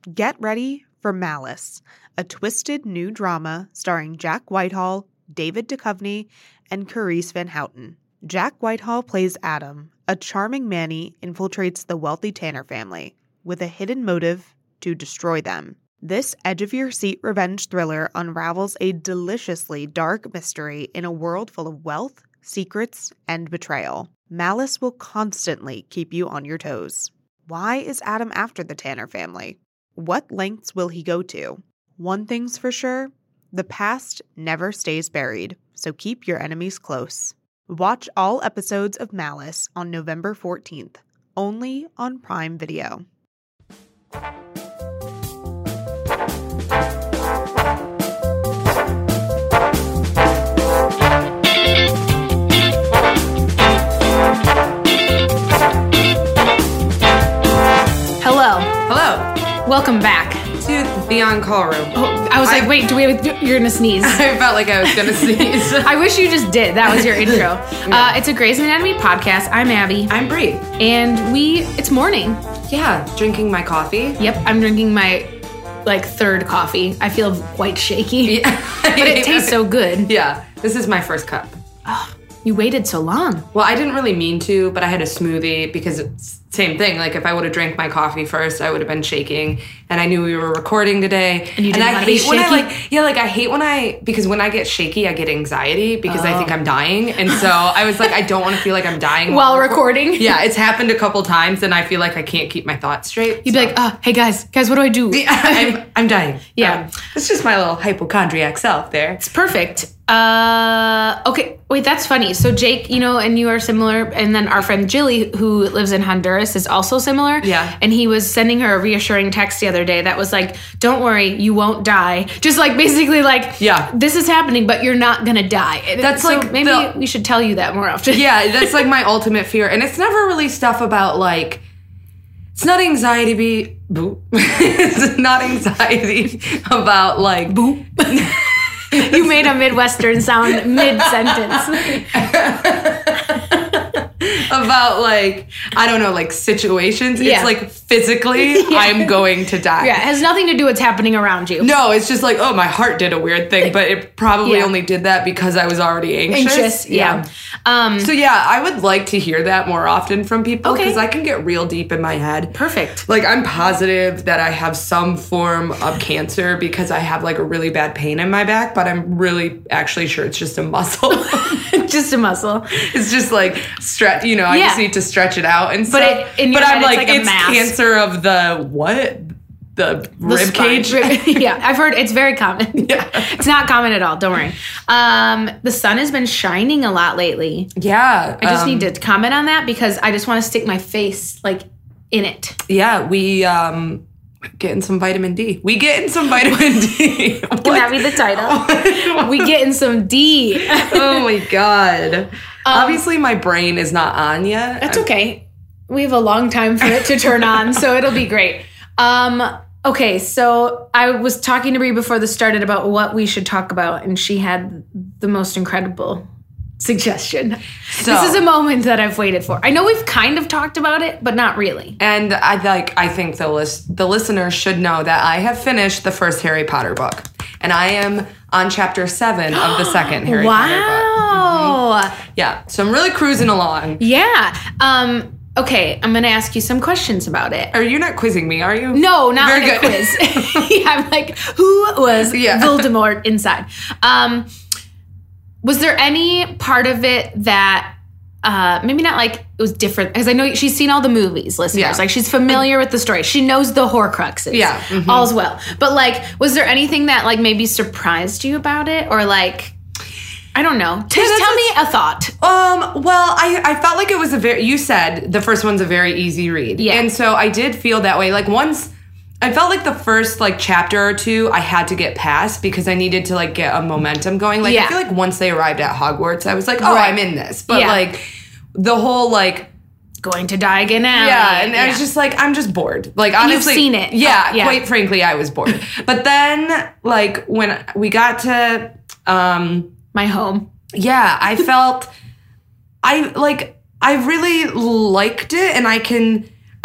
Get ready for Malice, a twisted new drama starring Jack Whitehall, David Duchovny, and Carice Van Houten. Jack Whitehall plays Adam, a charming Manny infiltrates the wealthy Tanner family with a hidden motive to destroy them. This edge-of-your-seat revenge thriller unravels a deliciously dark mystery in a world full of wealth, secrets, and betrayal. Malice will constantly keep you on your toes. Why is Adam after the Tanner family? What lengths will he go to? One thing's for sure, the past never stays buried, so keep your enemies close. Watch all episodes of Malice on November 14th, only on Prime Video. Hello. Welcome back To the on-call room. Oh, I was like, wait, you're gonna sneeze. I felt like I was gonna sneeze. I wish you just did. That was your intro. It's a Grey's Anatomy podcast. I'm Abby. I'm Bree. And it's morning. Yeah, drinking my coffee. Yep, I'm drinking my, third coffee. I feel quite shaky. Yeah. But it tastes so good. Yeah, this is my first cup. Oh, you waited so long. Well, I didn't really mean to, but I had a smoothie because it's same thing. Like, if I would have drank my coffee first, I would have been shaking. And I knew we were recording today. And you didn't want to be shaky? I hate because when I get shaky, I get anxiety because I think I'm dying. And so I was like, I don't want to feel like I'm dying. While recording? Yeah, it's happened a couple times and I feel like I can't keep my thoughts straight. You'd be like, hey guys, what do I do? I'm dying. Yeah. It's just my little hypochondriac self there. It's perfect. Okay, wait, that's funny. So Jake, and you are similar, and then our friend Jilly, who lives in Honduras, is also similar. Yeah. And he was sending her a reassuring text the other day that was like, don't worry, you won't die. Just basically yeah, this is happening, but you're not gonna die. That's so maybe we should tell you that more often. Yeah, that's my ultimate fear. And it's never really stuff about it's not anxiety it's not anxiety about boo. You made a Midwestern sound mid-sentence. About I don't know, situations. Yeah. It's physically I'm going to die. Yeah, it has nothing to do with what's happening around you. No, it's just oh, my heart did a weird thing, but it probably only did that because I was already anxious. Yeah. So yeah, I would like to hear that more often from people because Okay. I can get real deep in my head. Perfect. I'm positive that I have some form of cancer because I have a really bad pain in my back, but I'm really actually sure it's just a muscle. Just a muscle. It's just stretch, I just need to stretch it out and stuff. In your head, it's mass. cancer of the what? The rib cage? Yeah, I've heard it's very common. Yeah. It's not common at all, don't worry. The sun has been shining a lot lately. Yeah. I just need to comment on that because I just want to stick my face in it. Yeah, we getting some vitamin D. We getting some vitamin D. Can that be the title? We getting some D. Oh my God. Obviously my brain is not on yet. That's okay. We have a long time for it to turn on, so it'll be great. Okay, so I was talking to Brie before this started about what we should talk about, and she had the most incredible suggestion. So, this is a moment that I've waited for. I know we've kind of talked about it, but not really. And I think the listeners should know that I have finished the first Harry Potter book. And I am on chapter 7 of the second Harry Potter book. Wow. Mm-hmm. Yeah. So I'm really cruising along. Yeah. Okay, I'm going to ask you some questions about it. Are you not quizzing me, are you? No, not Very like good. a quiz. Yeah, I'm who was Voldemort inside? Was there any part of it that maybe not it was different? Because I know she's seen all the movies, listeners. Yeah. She's familiar with the story. She knows the Horcruxes. Yeah. Mm-hmm. All's well. But was there anything that maybe surprised you about it? Or I don't know. Just tell me a thought. Well, I felt like it was you said the first one's a very easy read. Yeah. And so I did feel that way. Once, I felt like the first chapter or two I had to get past because I needed to get a momentum going. I feel like once they arrived at Hogwarts, I was right. I'm in this. But the whole going to die again now. Yeah, and I was just I'm just bored. Honestly, you've seen it. Yeah, quite frankly, I was bored. But then when we got to my home. Yeah, I felt I really liked it, and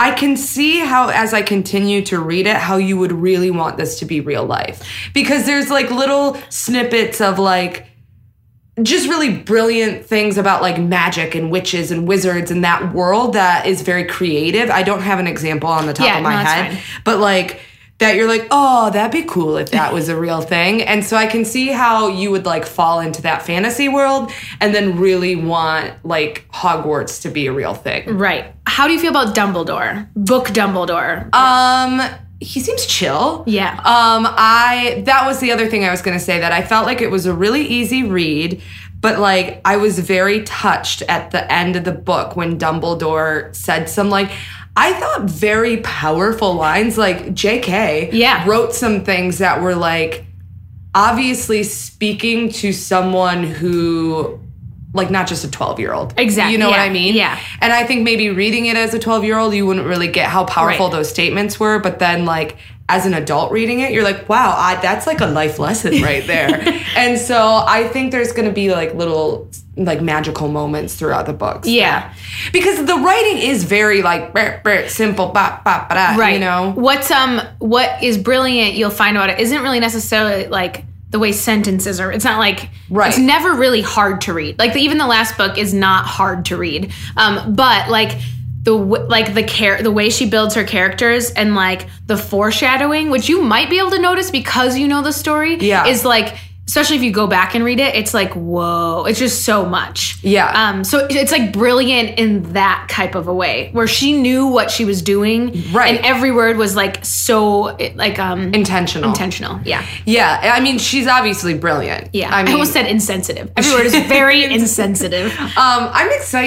I can see how, as I continue to read it, how you would really want this to be real life. Because there's like little snippets of like just really brilliant things about like magic and witches and wizards and that world that is very creative. I don't have an example on the top of my head, but like that you're like, oh, that'd be cool if that was a real thing. And so I can see how you would like fall into that fantasy world and then really want like Hogwarts to be a real thing. Right. How do you feel about Dumbledore? Book Dumbledore. He seems chill. Yeah. That was the other thing I was going to say, that I felt like it was a really easy read, but like I was very touched at the end of the book when Dumbledore said some like, I thought very powerful lines. Like JK wrote some things that were like obviously speaking to someone who, like, not just a 12-year-old. Exactly. You know what I mean? Yeah. And I think maybe reading it as a 12-year-old, you wouldn't really get how powerful those statements were. But then, like, as an adult reading it, you're like, wow, that's like a life lesson right there. And so I think there's going to be, like, little, like, magical moments throughout the books. Yeah. Because the writing is very, like, simple, right. You know? What is brilliant, you'll find out, it isn't really necessarily, like, the way sentences are. It's not like, it's never really hard to read. Like even the last book is not hard to read. But like the way she builds her characters and like the foreshadowing, which you might be able to notice because you know the story, is like, especially if you go back and read it, it's like, whoa, it's just so much. Yeah. So it's like brilliant in that type of a way where she knew what she was doing. Right. And every word was like so like intentional. Intentional. Yeah. Yeah. I mean, she's obviously brilliant. Yeah. I almost said insensitive. Every word is very insensitive. I'm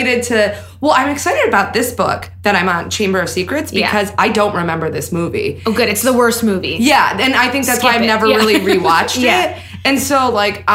excited about this book that I'm on, Chamber of Secrets, because I don't remember this movie. Oh, good. It's the worst movie. Yeah. And I think that's why I've never really rewatched it. And so, like,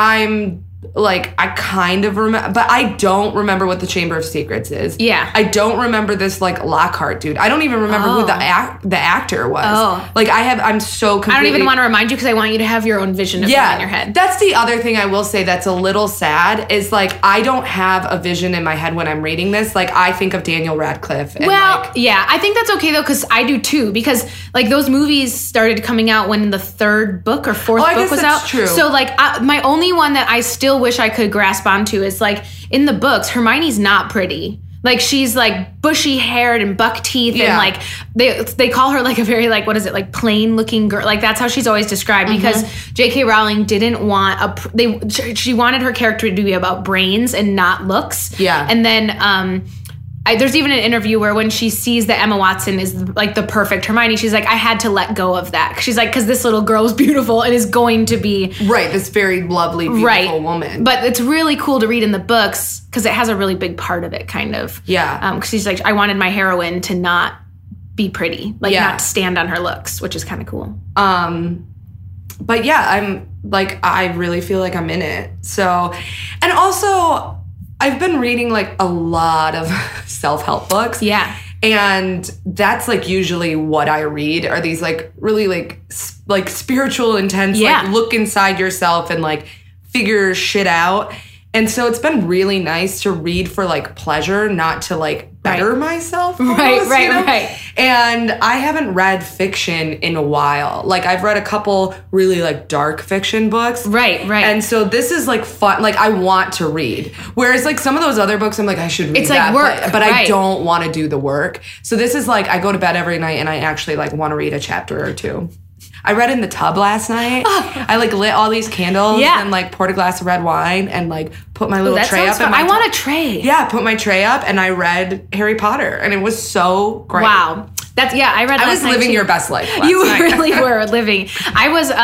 I kind of remember, but I don't remember what the Chamber of Secrets is. Yeah. I don't remember this, like, Lockhart dude. I don't even remember who the actor was. Oh. Like, I'm so completely... I don't even want to remind you because I want you to have your own vision of them in your head. That's the other thing I will say that's a little sad is, like, I don't have a vision in my head when I'm reading this. Like, I think of Daniel Radcliffe. And I think that's okay, though, because I do, too. Because, like, those movies started coming out when the third book or fourth book was out. True. So, like, my only one that I still wish I could grasp onto is, like, in the books, Hermione's not pretty. Like, she's, like, bushy-haired and buck teeth, and, like, they call her, like, a very, like, what is it, like, plain-looking girl. Like, that's how she's always described, because J.K. Rowling didn't want she wanted her character to be about brains and not looks. Yeah. And then, there's even an interview where when she sees that Emma Watson is like the perfect Hermione, she's like, I had to let go of that. She's like, because this little girl is beautiful and is going to be... Right, this very lovely, beautiful woman. But it's really cool to read in the books because it has a really big part of it, kind of. Yeah. Because she's like, I wanted my heroine to not be pretty, like not stand on her looks, which is kind of cool. But yeah, I'm like, I really feel like I'm in it. So, and also... I've been reading, like, a lot of self-help books. Yeah. And that's, like, usually what I read are these, like, really, like spiritual, intense, like, look inside yourself and, like, figure shit out. And so it's been really nice to read for, like, pleasure, not to, like, better myself. Almost, right. And I haven't read fiction in a while. Like, I've read a couple really, like, dark fiction books. Right. And so this is, like, fun. Like, I want to read. Whereas, like, some of those other books, I'm like, I should read it's that. It's like work. But I don't want to do the work. So this is, like, I go to bed every night and I actually, like, want to read a chapter or two. I read in the tub last night. I, like, lit all these candles and, like, poured a glass of red wine and, like, put my little tray up. I want a tray. Yeah, put my tray up and I read Harry Potter. And it was so great. Wow. I read I was living your best life last You night. really were living. I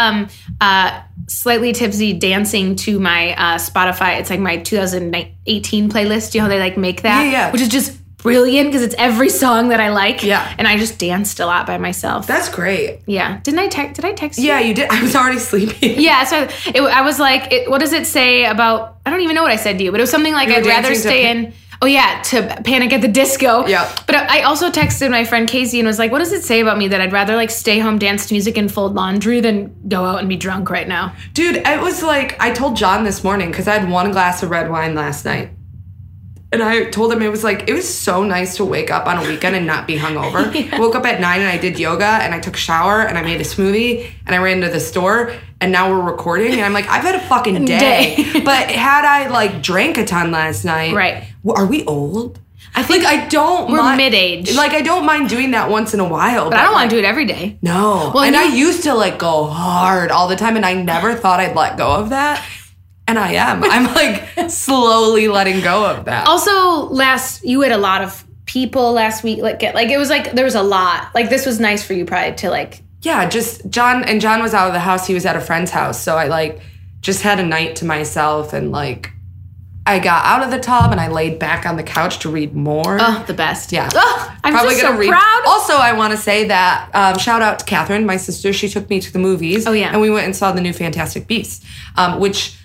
was slightly tipsy dancing to my Spotify. It's like my 2018 playlist. You know how they, like, make that? Yeah. Which is just brilliant because it's every song that I like. Yeah. And I just danced a lot by myself. That's great. Yeah. Did I text you? Yeah, you did. I was already sleeping. Yeah. So I was like, what does it say about, I don't even know what I said to you, but it was something like, I'd rather stay in. Oh, yeah, to Panic at the Disco. Yeah. But I also texted my friend Casey and was like, what does it say about me that I'd rather, like, stay home, dance to music, and fold laundry than go out and be drunk right now? Dude, it was like, I told John this morning, because I had one glass of red wine last night. And I told him it was so nice to wake up on a weekend and not be hungover. I woke up at 9 and I did yoga and I took a shower and I made a smoothie and I ran to the store and now we're recording and I'm like, I've had a fucking day. But had I drank a ton last night, right? Are we old? I think we're mid-age. I don't mind doing that once in a while. But I don't want to do it every day. No. Well, and I used to go hard all the time and I never thought I'd let go of that. And I am. I'm slowly letting go of that. Also, you had a lot of people last week. It was there was a lot. This was nice for you probably to Yeah, just John was out of the house. He was at a friend's house. So I just had a night to myself and I got out of the tub and I laid back on the couch to read more. Oh, the best. Yeah. Oh, I'm probably just so proud. Also, I want to say that shout out to Catherine, my sister. She took me to the movies. Oh, yeah. And we went and saw the new Fantastic Beasts, which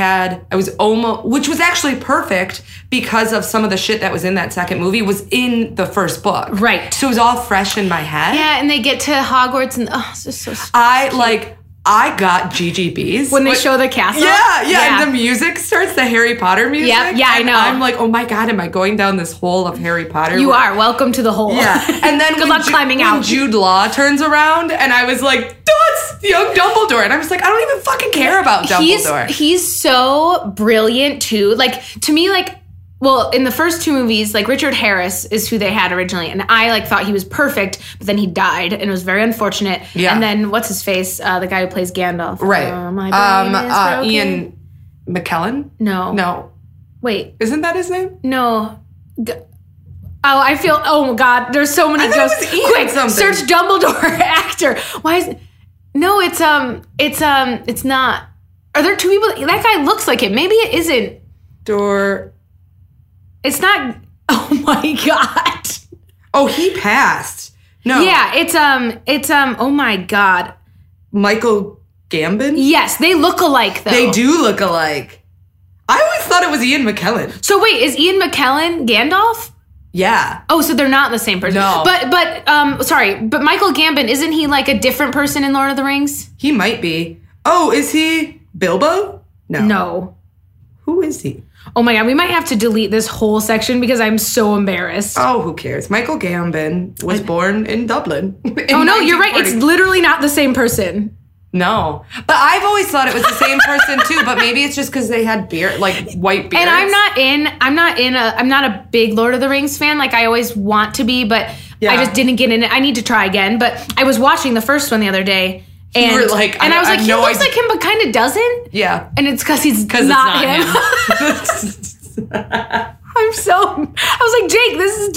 which was actually perfect because of some of the shit that was in that second movie was in the first book. Right. So it was all fresh in my head. Yeah, and they get to Hogwarts and it's just so cute. I got GGBs. When they show the castle? Yeah. And the music starts, the Harry Potter music. Yeah, I know. I'm like, oh my God, am I going down this hole of Harry Potter? You are. Welcome to the hole. Yeah. And then good luck climbing out. When Jude Law turns around and I was like, that's young Dumbledore. And I was like, I don't even fucking care about Dumbledore. He's so brilliant too. To me, well, in the first two movies, Richard Harris is who they had originally, and I thought he was perfect, but then he died, and it was very unfortunate. Yeah. And then what's his face? The guy who plays Gandalf. Right. Ian McKellen? No. Wait. Isn't that his name? No. I feel. Oh my God! There's so many ghosts. Quick, search Dumbledore actor. Why is? No, it's not. Are there two people? That guy looks like him. Maybe it isn't. It's not. Oh my God. Oh, he passed. No. Yeah, it's oh my God. Michael Gambon? Yes, they look alike though. They do look alike. I always thought it was Ian McKellen. So wait, is Ian McKellen Gandalf? Yeah. Oh, so they're not the same person. No. But sorry, but Michael Gambon, isn't he a different person in Lord of the Rings? He might be. Oh, is he Bilbo? No. Who is he? Oh my God, we might have to delete this whole section because I'm so embarrassed. Oh, who cares? Michael Gambon was born in Dublin. Oh no, you're right. It's literally not the same person. No. But I've always thought it was the same person too, but maybe it's just because they had beard, white beards. And I'm not a big Lord of the Rings fan. I always want to be, but I just didn't get in it. I need to try again. But I was watching the first one the other day. And, you were like, and I was like, he looks like him, but kind of doesn't. Yeah. And it's because he's not him. I was like, Jake, this is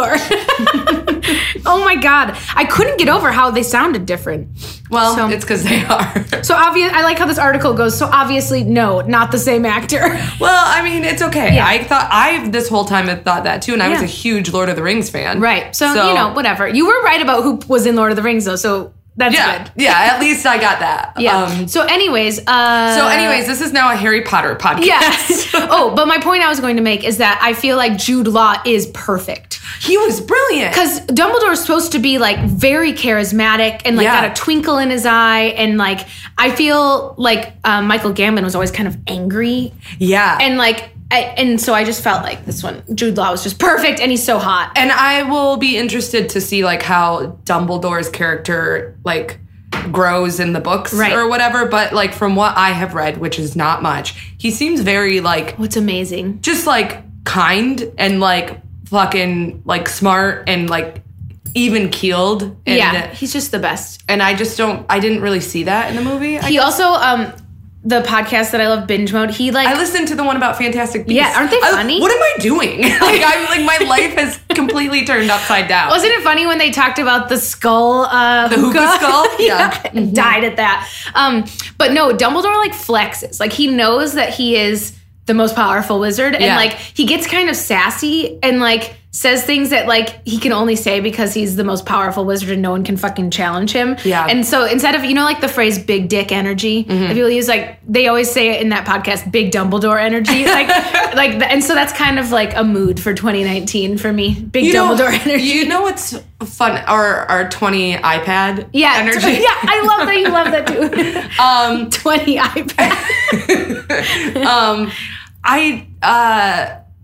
Dumbledore. Oh my God. I couldn't get over how they sounded different. Well, it's because they are. So I like how this article goes. So obviously, no, not the same actor. Well, I mean, it's okay. Yeah. I this whole time had thought that too, and I was a huge Lord of the Rings fan. Right. So, whatever. You were right about who was in Lord of the Rings, though, so that's good. Yeah, at least I got that. Yeah. So anyways, this is now a Harry Potter podcast. Yes. Oh, but my point I was going to make is that I feel like Jude Law is perfect. He was brilliant. Because Dumbledore's supposed to be very charismatic and got a twinkle in his eye, and I feel like Michael Gambon was always kind of angry. Yeah. And so I just felt like this one, Jude Law was just perfect, and he's so hot. And I will be interested to see how Dumbledore's character grows in the books or whatever. But from what I have read, which is not much, he seems very what's amazing, just kind and fucking smart and even keeled. And, he's just the best. And I didn't really see that in the movie. He also the podcast that I love, Binge Mode, I listened to the one about Fantastic Beasts. Yeah, aren't they funny? What am I doing? My life has completely turned upside down. Wasn't it funny when they talked about the skull? The hookah skull? Yeah. And died at that. But no, Dumbledore flexes. He knows that he is the most powerful wizard. And he gets kind of sassy and says things that he can only say because he's the most powerful wizard and no one can fucking challenge him. Yeah. And so instead of, the phrase big dick energy, if people use they always say it in that podcast, big Dumbledore energy. And so that's kind of a mood for 2019 for me. Big Dumbledore energy. You know what's fun? Our 20 iPad energy. Yeah, I love that you love that too. 20 iPad.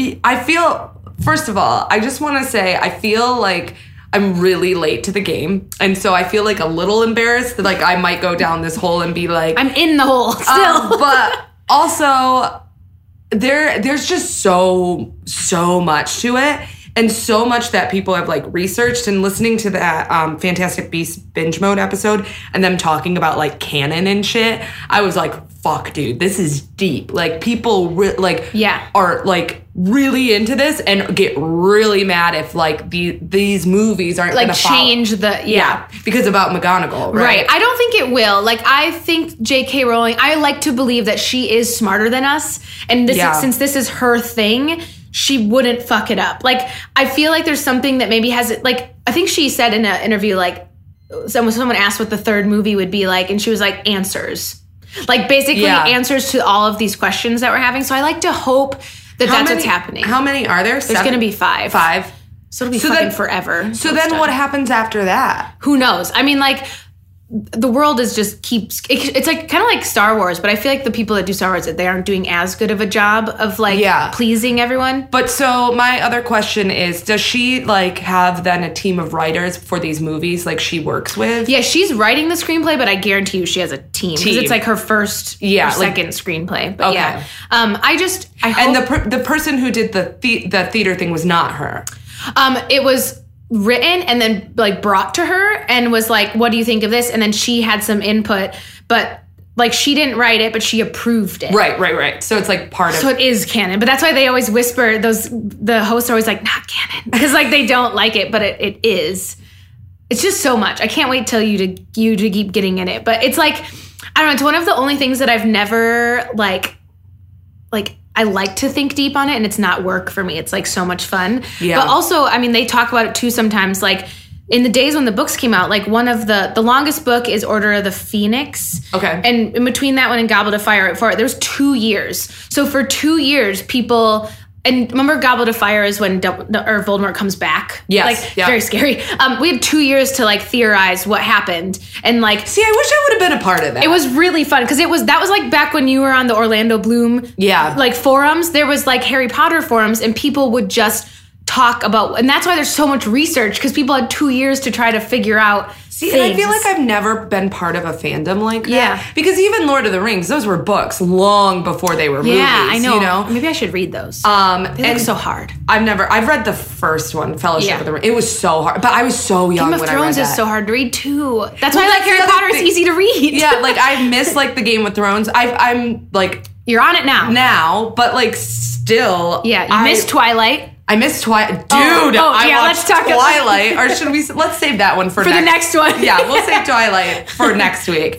I feel, first of all, I just want to say, I feel like I'm really late to the game. And so I feel like a little embarrassed that like I might go down this hole and be like, I'm in the hole still. But also there's just so much to it. And so much that people have like researched, and listening to that Fantastic Beasts binge mode episode and them talking about like canon and shit, I was like, fuck, dude, this is deep. Like people are like really into this and get really mad if like these movies aren't like gonna change the because about McGonagall, right? I don't think it will. Like I think J.K. Rowling, I like to believe that she is smarter than us, and since this is her thing, she wouldn't fuck it up. Like, I feel like there's something that maybe has it. Like, I think she said in an interview, like, someone asked what the third movie would be like, and she was like, answers. Like, basically answers to all of these questions that we're having. So I like to hope that that's what's happening. How many are there? There's going to be 5. 5. So it'll be fucking forever. So then what happens after that? Who knows? I mean, like, the world is just keeps, it's like kind of like Star Wars, but I feel like the people that do Star Wars, they aren't doing as good of a job of like pleasing everyone. But so my other question is, does she like have then a team of writers for these movies like she works with? Yeah, she's writing the screenplay, but I guarantee you she has a team. Because it's like her first or second screenplay. But I hope. And the person who did the theater thing was not her. It was written and then like brought to her and was like, what do you think of this? And then she had some input, but like she didn't write it, but she approved it. Right. So it's like part of. So it is canon, but that's why they always whisper the hosts are always like, not canon, because like they don't like it, but it is. It's just so much. I can't wait till you to keep getting in it. But it's like, I don't know. It's one of the only things that I've never like I like to think deep on it, and it's not work for me. It's like so much fun. Yeah. But also, I mean, they talk about it too sometimes. Like in the days when the books came out, like one of the longest book is Order of the Phoenix. Okay. And in between that one and Goblet of Fire, there was 2 years. So for 2 years, people. And remember, Goblet of Fire is when Voldemort comes back. Yes, like very scary. We had 2 years to like theorize what happened, and like. See, I wish I would have been a part of that. It was really fun because that was like back when you were on the Orlando Bloom, like forums. There was like Harry Potter forums, and people would just talk about, and that's why there's so much research because people had 2 years to try to figure out. See, and I feel like I've never been part of a fandom like that. Yeah. Because even Lord of the Rings, those were books long before they were movies. Yeah, I know. You know? Maybe I should read those. They look so hard. I've read the first one, Fellowship of the Ring. It was so hard. But I was so young when I read that. Game of Thrones is so hard to read too. That's why I like Harry Potter. It's easy to read. Yeah, like I miss like the Game of Thrones. I'm like. You're on it now. But like still. Yeah, you miss Twilight. I miss Twilight. Dude, I watched let's talk Twilight. Or should we, let's save that one for the next one. Yeah, we'll save Twilight for next week.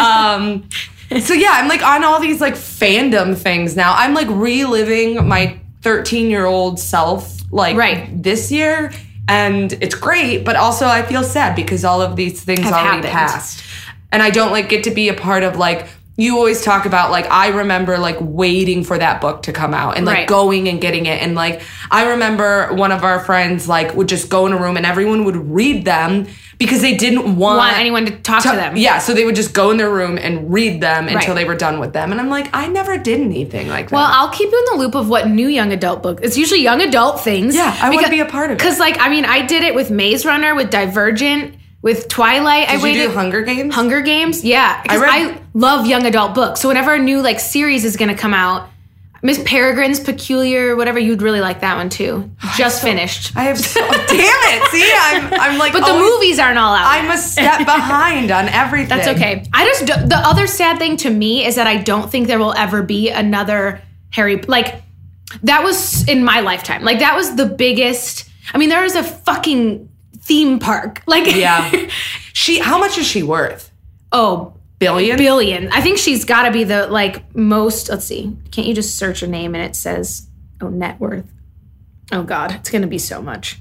So yeah, I'm like on all these like fandom things now. I'm like reliving my 13-year-old self like this year. And it's great, but also I feel sad because all of these things already passed. And I don't like get to be a part of like, you always talk about, like, I remember, like, waiting for that book to come out and, like, going and getting it. And, like, I remember one of our friends, like, would just go in a room and everyone would read them because they didn't want anyone to talk to them. Yeah, so they would just go in their room and read them until they were done with them. And I'm like, I never did anything like that. Well, I'll keep you in the loop of what new young adult book. It's usually young adult things. Yeah, I want to be a part of it. Because, like, I mean, I did it with Maze Runner, with Divergent, with Twilight. Did you do Hunger Games? Hunger Games, yeah. Because I love young adult books. So whenever a new, like, series is going to come out, Miss Peregrine's Peculiar, whatever, you'd really like that one too. Just finished. I have damn it. See, I'm like, but the movies aren't all out. I'm a step behind on everything. That's okay. The other sad thing to me is that I don't think there will ever be another Harry, like, that was in my lifetime. Like, that was the biggest, I mean, there is a fucking theme park. Like, yeah. How much is she worth? Oh, billion. I think she's got to be the, like, most, let's see. Can't you just search a name and it says, net worth? Oh, God. It's going to be so much.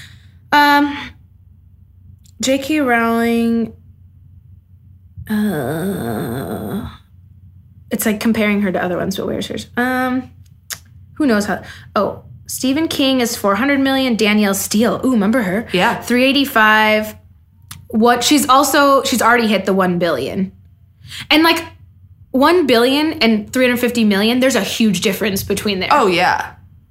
J.K. Rowling. It's like comparing her to other ones, but where's hers? Who knows how? Oh, Stephen King is 400 million. Danielle Steele. Ooh, remember her? Yeah. 385. She's already hit the 1 billion. And like 1 billion and 350 million, there's a huge difference between there. Oh, yeah.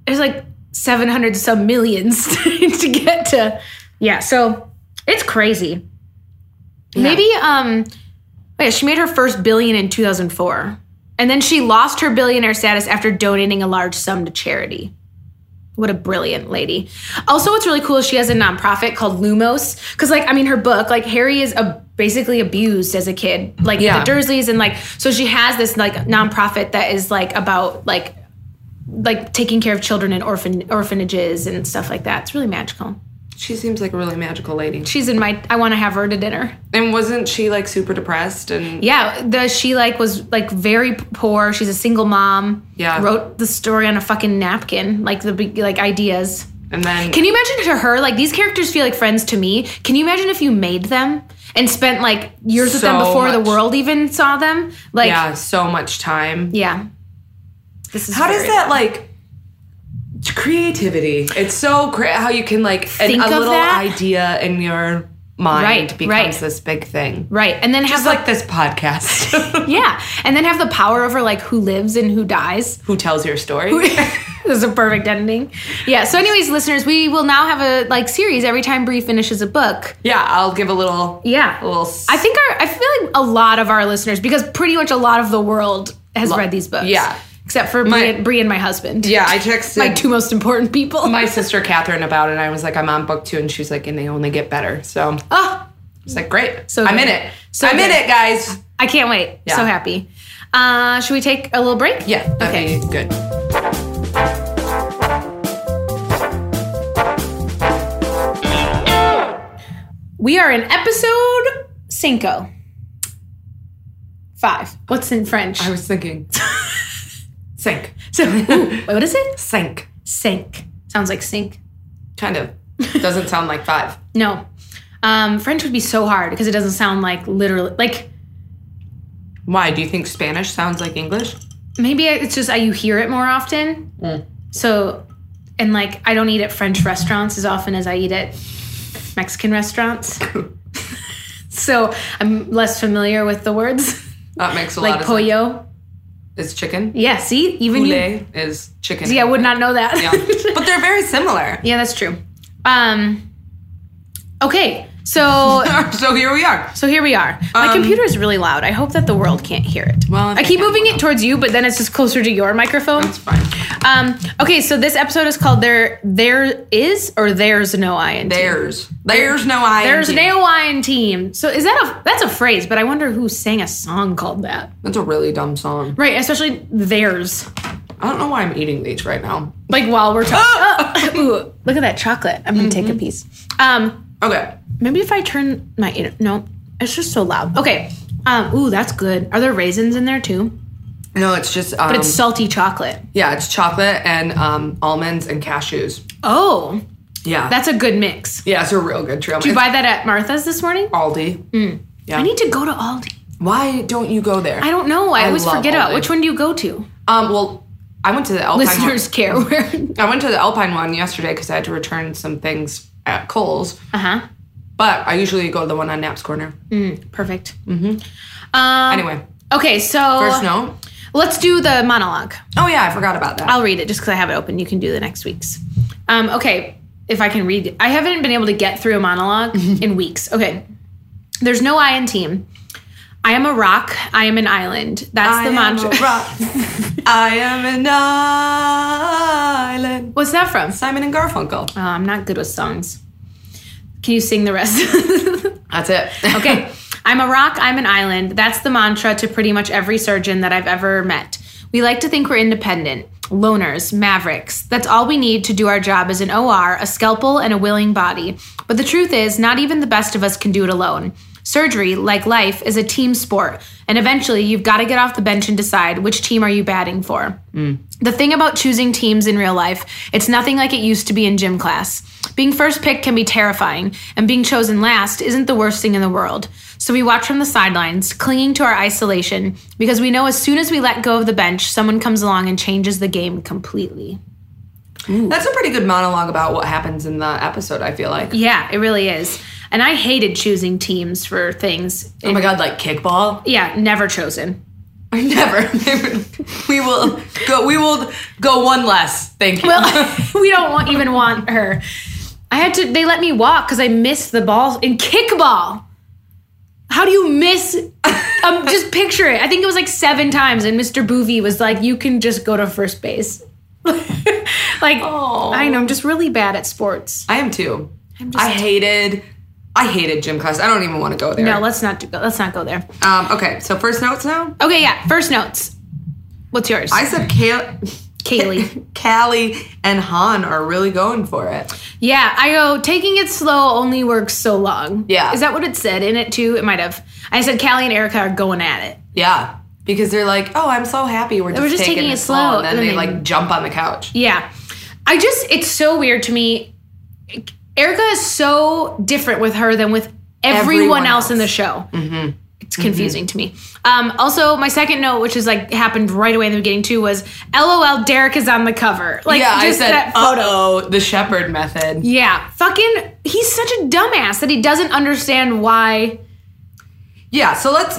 there's like 700 some millions to get to. Yeah, so it's crazy. Yeah. Maybe, she made her first $1 billion in 2004. And then she lost her billionaire status after donating a large sum to charity. What a brilliant lady. Also, what's really cool is she has a nonprofit called Lumos. Because, her book, Harry is basically abused as a kid. The Dursleys. And, so she has this, nonprofit that is, about, taking care of children in orphanages and stuff like that. It's really magical. She seems like a really magical lady. She's in I want to have her to dinner. And wasn't she, super depressed? And yeah, she, was, very poor. She's a single mom. Yeah. Wrote the story on a fucking napkin, the big, ideas. And then... Can you imagine to her, these characters feel like friends to me. Can you imagine if you made them and spent, years with them before the world even saw them? Yeah, so much time. Yeah. This is How does that, creativity. It's so great how you can a little idea in your mind becomes this big thing. Right. And then just this podcast. Yeah. And then have the power over who lives and who dies. Who tells your story. This is a perfect ending. Yeah. So anyways, listeners, we will now have a series every time Brie finishes a book. Yeah. I'll give a little. Yeah. I feel like a lot of our listeners, because pretty much a lot of the world has read these books. Yeah. Except for Brie and my husband. Yeah, I texted my two most important people. My sister Catherine about it, and I was like, I'm on book 2, and she's like, and they only get better. So it's great. So I'm in it. I'm in it, guys. I can't wait. Yeah. So happy. Should we take a little break? Yeah, that'd be good. We are in episode 5. What's in French? I was thinking. Sink. So, what is it? Sink. Sink. Sounds like sink. Kind of. Doesn't sound like 5. No. French would be so hard because it doesn't sound like literally, Why? Do you think Spanish sounds like English? Maybe it's just you hear it more often. So, and I don't eat at French restaurants as often as I eat at Mexican restaurants. So I'm less familiar with the words. That makes a lot of sense. Like pollo. Is chicken. Yeah, see? Even poulet is chicken. See, I would not know that. Yeah. But they're very similar. Yeah, that's true. Okay, so... So here we are. My computer is really loud. I hope that the world can't hear it. Well, I keep moving it towards you, but then it's just closer to your microphone. That's fine. Okay, so this episode is called There Is or There's No I in Team? There's no I in Team. There's no I in Team. So is that's a phrase, but I wonder who sang a song called that. That's a really dumb song. Right, especially there's. I don't know why I'm eating these right now. While we're talking. Ooh, look at that chocolate. I'm going to take a piece. Okay. Maybe if I turn my... No, it's just so loud. Okay. Ooh, that's good. Are there raisins in there too? No, it's just... but it's salty chocolate. Yeah, it's chocolate and almonds and cashews. Oh. Yeah. That's a good mix. Yeah, it's a real good trail mix. Did you buy that at Martha's this morning? Aldi. Yeah. I need to go to Aldi. Why don't you go there? I don't know. I always forget about which one do you go to? Well, I went to the Alpine Listeners care where. I went to the Alpine one yesterday because I had to return some things at Kohl's. Uh-huh. But I usually go to the one on Knapp's Corner. Perfect. Mm-hmm. Anyway. Okay, so... First note. Let's do the monologue. Oh, yeah, I forgot about that. I'll read it just because I have it open. You can do the next week's. Okay, if I can read it. I haven't been able to get through a monologue in weeks. Okay. There's no I in team. I am a rock. I am an island. That's the mantra. I am an island. What's that from? Simon and Garfunkel. Oh, I'm not good with songs. Can you sing the rest? That's it. Okay. I'm a rock. I'm an island. That's the mantra to pretty much every surgeon that I've ever met. We like to think we're independent. Loners, mavericks. That's all we need to do our job as an OR, a scalpel, and a willing body. But the truth is, not even the best of us can do it alone. Surgery, like life, is a team sport, and eventually you've got to get off the bench and decide which team are you batting for. The thing about choosing teams in real life, it's nothing like it used to be in gym class. Being first picked can be terrifying, and being chosen last isn't the worst thing in the world. So we watch from the sidelines, clinging to our isolation, because we know as soon as we let go of the bench, someone comes along and changes the game completely. Ooh. That's a pretty good monologue about what happens in the episode, I feel like. Yeah, it really is. And I hated choosing teams for things. Oh my God, like kickball? Yeah, never chosen. Never. We will go one less. Thank you. Well, we don't even want her. They let me walk because I missed the ball in kickball. How do you miss? Just picture it. I think it was like 7 times, and Mr. Boovie was like, "You can just go to first base." Like, I know, I'm just really bad at sports. I am too. I hated gym class. I don't even want to go there. No, let's not go there. Okay, so first notes now? Okay, yeah, first notes. What's yours? I said Kaylee. Callie and Han are really going for it. Yeah, I go, taking it slow only works so long. Yeah. Is that what it said in it too? It might have. I said Callie and Erica are going at it. Yeah, because they're like, oh, I'm so happy we're just taking it slow. And then they like jump on the couch. Yeah. It's so weird to me. Erica is so different with her than with everyone else in the show. Mm-hmm. It's confusing to me. Also, my second note, which is like happened right away in the beginning too, was LOL, Derek is on the cover. Like, yeah, just I said, that photo. the Shepherd method. Yeah, he's such a dumbass that he doesn't understand why. Yeah, so let's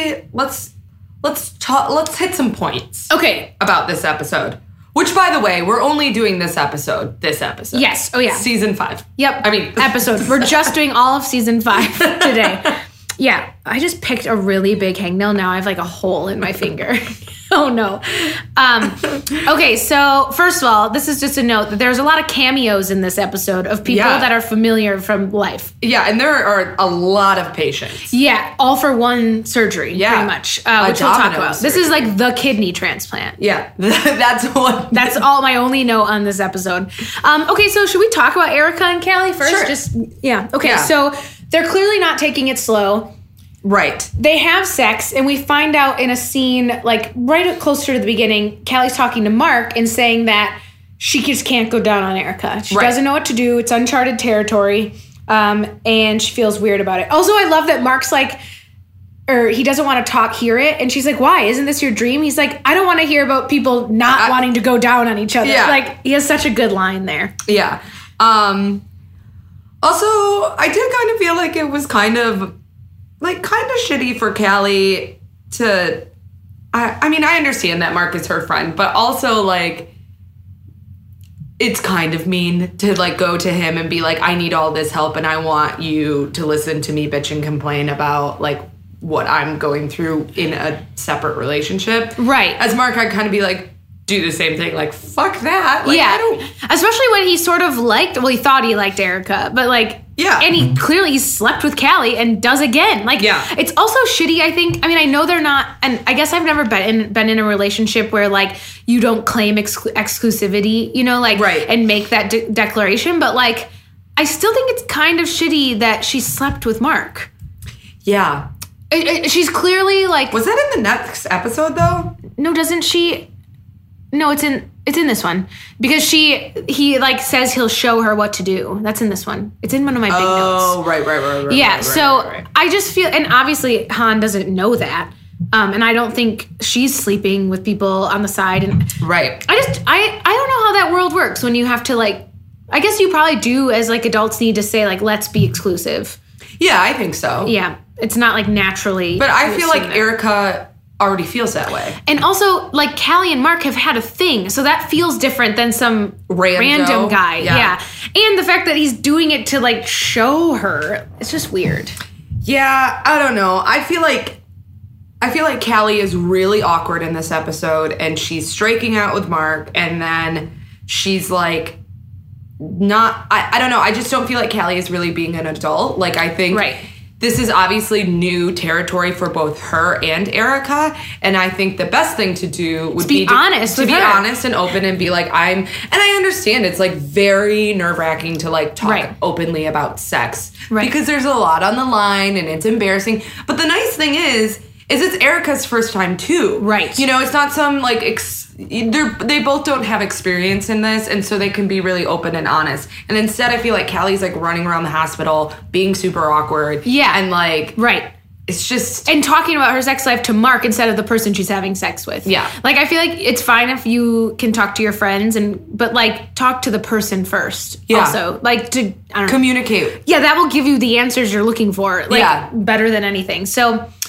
hit some points. Okay, about this episode. Which, by the way, we're only doing this episode. Yes. Oh, yeah. Season 5. Yep. I mean... episode. We're just doing all of season 5 today. Yeah. I just picked a really big hangnail. Now I have like a hole in my finger. Oh, no. Okay, so first of all, this is just a note that there's a lot of cameos in this episode of people that are familiar from life. Yeah, and there are a lot of patients. Yeah, all for one surgery, pretty much, which we'll talk about. Surgery. This is like the kidney transplant. Yeah, that's all my only note on this episode. Okay, so should we talk about Erica and Callie first? Sure. Okay, so they're clearly not taking it slow. Right. They have sex, and we find out in a scene, like right closer to the beginning, Callie's talking to Mark and saying that she just can't go down on Erica. She doesn't know what to do. It's uncharted territory, and she feels weird about it. Also, I love that Mark's like, or he doesn't want to hear it, and she's like, why? Isn't this your dream? He's like, I don't want to hear about people not wanting to go down on each other. Yeah. Like, he has such a good line there. Yeah. Also, I did kind of feel like it was kind of shitty for Callie to... I mean, I understand that Mark is her friend, but also, like, it's kind of mean to, like, go to him and be like, I need all this help and I want you to listen to me bitch and complain about, like, what I'm going through in a separate relationship. Right. As Mark, I'd kind of be like, do the same thing. Like, fuck that. Like, yeah. Especially when he sort of he thought he liked Erica, but, like... Yeah. And he clearly slept with Callie and does again. Like, it's also shitty, I think. I mean, I know they're not, and I guess I've never been in a relationship where, like, you don't claim exclusivity, you know, like, and make that declaration. But, like, I still think it's kind of shitty that she slept with Mark. Yeah. She's clearly, like... Was that in the next episode, though? No, doesn't she... No, it's in this one because he like says he'll show her what to do. That's in this one. It's in one of my big notes. Oh, right. Yeah. So I just feel, and obviously Han doesn't know that, and I don't think she's sleeping with people on the side. And I don't know how that world works when you have to, like. I guess you probably do as, like, adults need to say, like, let's be exclusive. Yeah, I think so. Yeah, it's not like naturally. But I feel like Erica already feels that way. And also, like, Callie and Mark have had a thing, so that feels different than some random guy. Yeah. And the fact that he's doing it to, like, show her, it's just weird. Yeah, I don't know. I feel like Callie is really awkward in this episode, and she's striking out with Mark, and then she's like, I don't know. I just don't feel like Callie is really being an adult. Like, I think this is obviously new territory for both her and Erica, and I think the best thing to do would be honest and open and be like, and I understand it's, like, very nerve-wracking to, like, talk openly about sex because there's a lot on the line and it's embarrassing. But the nice thing is it's Erica's first time too. Right. You know, it's not some, like, they both don't have experience in this, and so they can be really open and honest. And instead, I feel like Callie's, like, running around the hospital, being super awkward. Yeah. And, like... It's just... And talking about her sex life to Mark instead of the person she's having sex with. Yeah. Like, I feel like it's fine if you can talk to your friends, but, like, talk to the person first. Yeah. Also. Like, I don't know. Communicate. Yeah, that will give you the answers you're looking for. Like, better than anything. So...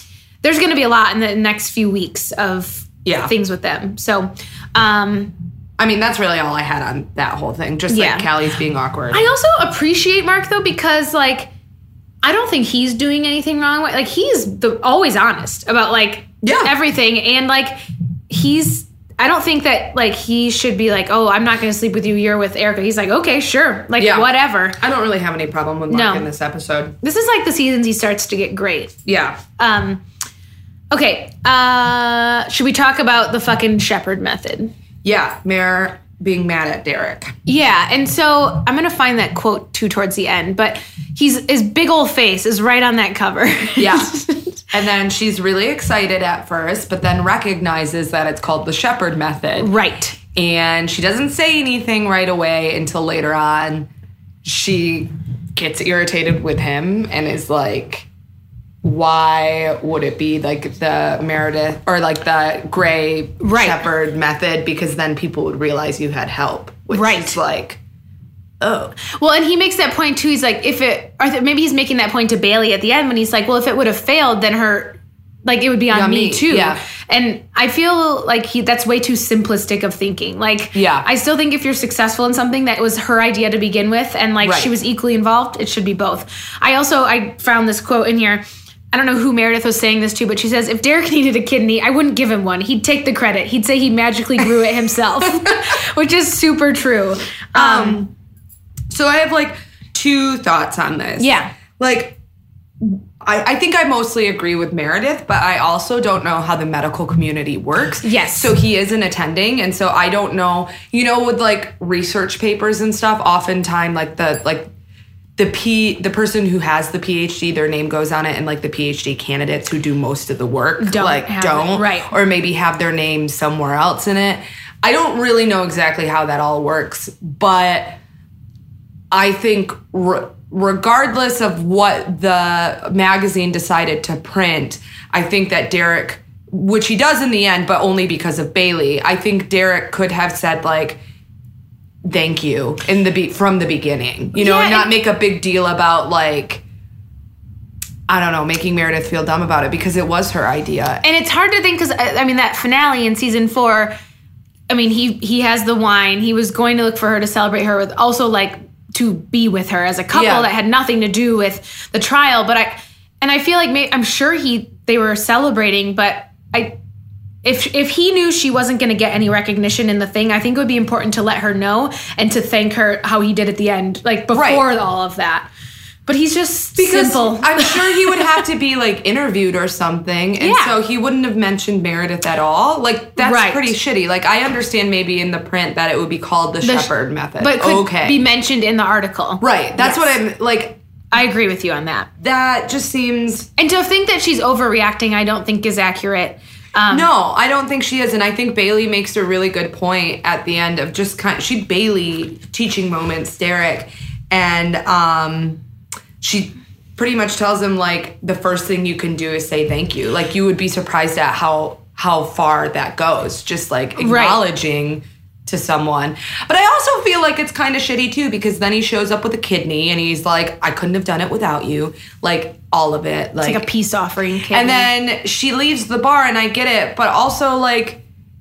there's going to be a lot in the next few weeks of things with them. So, I mean, that's really all I had on that whole thing. Just like Callie's being awkward. I also appreciate Mark, though, because, like, I don't think he's doing anything wrong. Like, he's always honest about, like, everything. And, like, I don't think that, like, he should be like, oh, I'm not going to sleep with you. You're with Erica. He's like, okay, sure. Like, whatever. I don't really have any problem with Mark in this episode. This is, like, the seasons he starts to get great. Yeah. Okay. Should we talk about the fucking Shepherd method? Yeah, Mare being mad at Derek. Yeah, and so I'm going to find that quote, too, towards the end. But his big old face is right on that cover. Yeah. And then she's really excited at first, but then recognizes that it's called the Shepherd method. Right. And she doesn't say anything right away until later on. She gets irritated with him and is like, why would it be like the Meredith or like the Gray Shepherd method? Because then people would realize you had help. Which is like, oh. Well, and he makes that point too. He's like, maybe he's making that point to Bailey at the end when he's like, well, if it would have failed, then it would be on me too. Yeah. And I feel like that's way too simplistic of thinking. Like, I still think if you're successful in something that was her idea to begin with and like she was equally involved, it should be both. I found this quote in here. I don't know who Meredith was saying this to, but she says, if Derek needed a kidney, I wouldn't give him one. He'd take the credit. He'd say he magically grew it himself, which is super true. So I have like two thoughts on this. Yeah. Like, I think I mostly agree with Meredith, but I also don't know how the medical community works. Yes. So he isn't attending, and so I don't know, with like research papers and stuff, oftentimes the person who has the PhD, their name goes on it, and like the PhD candidates who do most of the work don't, right, or maybe have their name somewhere else in it. I don't really know exactly how that all works, but I think regardless of what the magazine decided to print, I think that Derek, which he does in the end, but only because of Bailey, I think Derek could have said like, thank you from the beginning, and not make a big deal about like, I don't know, making Meredith feel dumb about it because it was her idea. And it's hard to think because, I mean, that finale in season 4, I mean, he has the wine. He was going to look for her to celebrate her with also like to be with her as a couple that had nothing to do with the trial. But I feel like I'm sure they were celebrating, but If he knew she wasn't going to get any recognition in the thing, I think it would be important to let her know and to thank her how he did at the end, like before all of that. But he's just simple. I'm sure he would have to be like interviewed or something, and so he wouldn't have mentioned Meredith at all. Like that's pretty shitty. Like I understand maybe in the print that it would be called the Shepherd method, but could be mentioned in the article. Right. That's what I'm like. I agree with you on that. That just seems. And to think that she's overreacting, I don't think is accurate. No, I don't think she is. And I think Bailey makes a really good point at the end of just Bailey teaching moments, Derek. And she pretty much tells him, like, the first thing you can do is say thank you. Like, you would be surprised at how far that goes. Just, like, acknowledging to someone. But I also feel like it's kind of shitty, too, because then he shows up with a kidney and he's like, I couldn't have done it without you. Like, all of it. Like, it's like a peace offering kidney. And then she leaves the bar, and I get it. But also, like,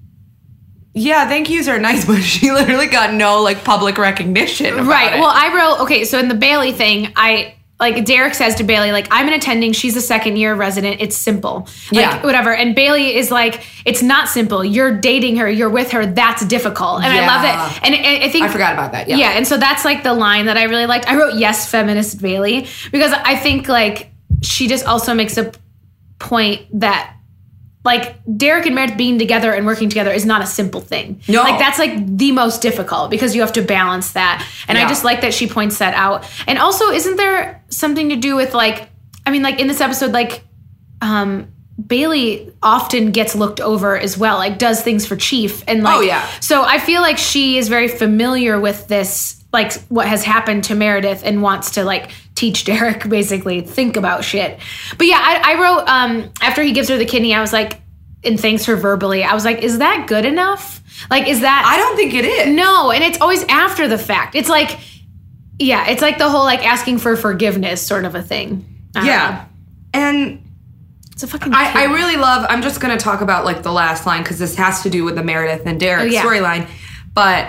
yeah, thank yous are nice, but she literally got no, like, public recognition about it. Well, I wrote, okay, so in the Bailey thing, Derek says to Bailey, like, I'm an attending, she's a second-year resident, it's simple. Like, whatever. And Bailey is like, it's not simple. You're dating her, you're with her, that's difficult. And I love that. And I think... I forgot about that, Yeah, and so that's, like, the line that I really liked. I wrote, yes, feminist Bailey, because I think, like, she just also makes a point that, like, Derek and Meredith being together and working together is not a simple thing. No. Like, that's, like, the most difficult because you have to balance that. And I just like that she points that out. And also, isn't there something to do with, like, I mean, like, in this episode, like, Bailey often gets looked over as well, like, does things for Chief. And, like, so I feel like she is very familiar with this, like, what has happened to Meredith and wants to, like, teach Derek, basically, think about shit. But yeah, I wrote, after he gives her the kidney, I was like, and thanks her verbally, I was like, is that good enough? Like, is that... I don't think it is. No, and it's always after the fact. It's like, yeah, it's like the whole, like, asking for forgiveness sort of a thing. Yeah. And It's a fucking I really love, I'm just going to talk about like the last line because this has to do with the Meredith and Derek storyline. But,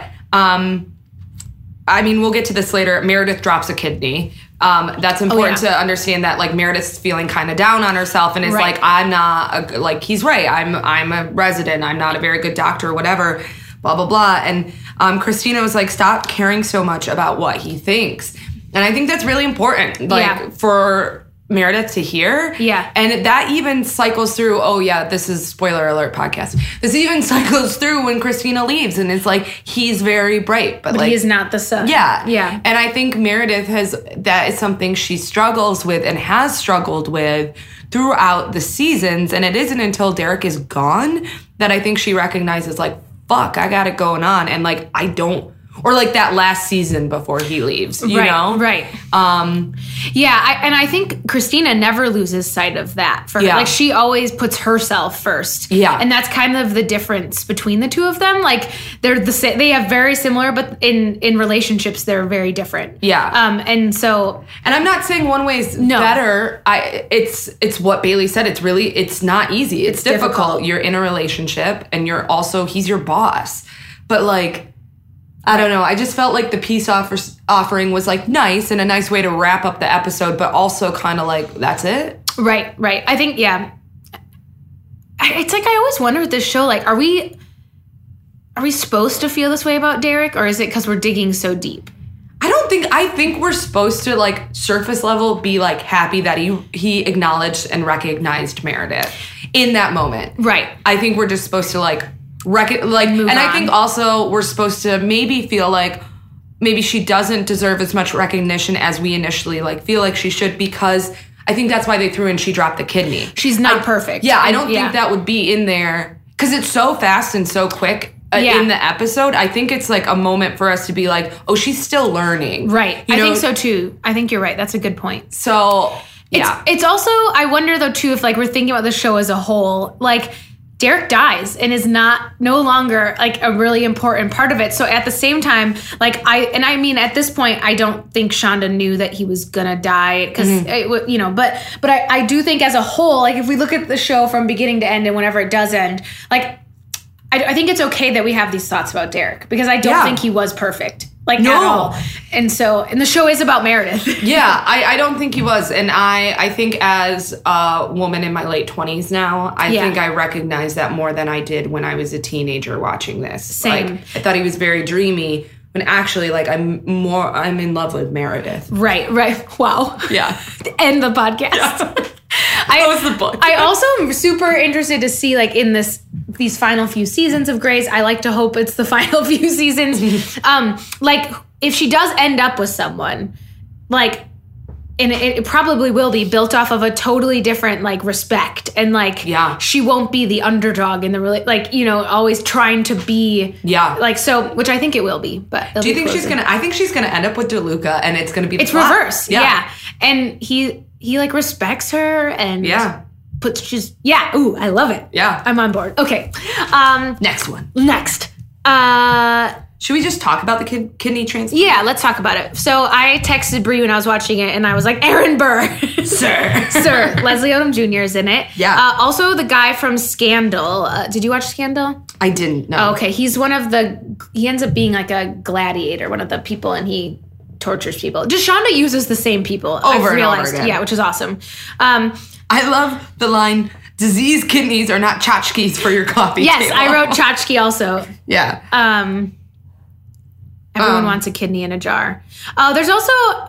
I mean, we'll get to this later. Meredith drops a kidney. That's important to understand that like Meredith's feeling kind of down on herself and is like, I'm not, like he's right. I'm a resident. I'm not a very good doctor or whatever, blah, blah, blah. And Christina was like, stop caring so much about what he thinks. And I think that's really important, like for Meredith to hear. Yeah. And that even cycles through, this is spoiler alert podcast. This even cycles through when Christina leaves and it's like, he's very bright, but like, he is not the son. Yeah. Yeah. And I think Meredith that is something she struggles with and has struggled with throughout the seasons. And it isn't until Derek is gone that I think she recognizes like, fuck, I got it going on. And like, I don't, or like that last season before he leaves, you know? Right. I think Christina never loses sight of that for her. Like she always puts herself first. Yeah. And that's kind of the difference between the two of them. Like they have very similar, but in relationships, they're very different. Yeah. And I'm not saying one way is better. It's what Bailey said. It's not easy. It's difficult. You're in a relationship and he's your boss. But like, I don't know. I just felt like the peace offering was like nice and a nice way to wrap up the episode, but also kind of like, that's it. Right. I think, it's like I always wonder with this show, like, are we supposed to feel this way about Derek, or is it because we're digging so deep? I think we're supposed to like surface level be like happy that he acknowledged and recognized Meredith in that moment. Right. I think we're just supposed to like move on. I think also we're supposed to maybe feel like maybe she doesn't deserve as much recognition as we initially like feel like she should, because I think that's why they threw in she dropped the kidney. She's not perfect. Yeah, I don't think that would be in there because it's so fast and so quick in the episode. I think it's like a moment for us to be like, oh, she's still learning. Right. I think so too. I think you're right. That's a good point. So it's also, I wonder though too, if like we're thinking about the show as a whole, like Derek dies and is no longer like a really important part of it. So at the same time, like I mean, at this point, I don't think Shonda knew that he was gonna die because but I do think as a whole, like if we look at the show from beginning to end and whenever it does end, like I think it's okay that we have these thoughts about Derek because I don't think he was perfect. Like at all. And the show is about Meredith. Yeah, I don't think he was. And I think as a woman in my late 20s now, I think I recognize that more than I did when I was a teenager watching this. Same. Like, I thought he was very dreamy when actually like I'm in love with Meredith. Right. Wow. Yeah. End the podcast. Yeah. Close the book. I also am super interested to see like in these final few seasons of Grey's. I like to hope it's the final few seasons. Like if she does end up with someone, like, and it probably will be built off of a totally different like respect and like she won't be the underdog in the always trying to be like so, which I think it will be. But do you think she's gonna? I think she's gonna end up with DeLuca, and it's gonna be reverse. Yeah, and he like respects her and ooh, I love it. Yeah, I'm on board. Okay, next one. Next, should we just talk about the kidney transplant? Yeah, let's talk about it. So I texted Brie when I was watching it, and I was like, Aaron Burr. Sir. Leslie Odom Jr. is in it. Yeah. Also, the guy from Scandal. Did you watch Scandal? I didn't, no. Oh, okay, he's he ends up being like a gladiator, one of the people, and he tortures people. Just Shonda uses the same people. Over and over again. Yeah, which is awesome. I love the line, diseased kidneys are not tchotchkes for your coffee Yes, table. I wrote tchotchke also. Yeah. Everyone wants a kidney in a jar. There's also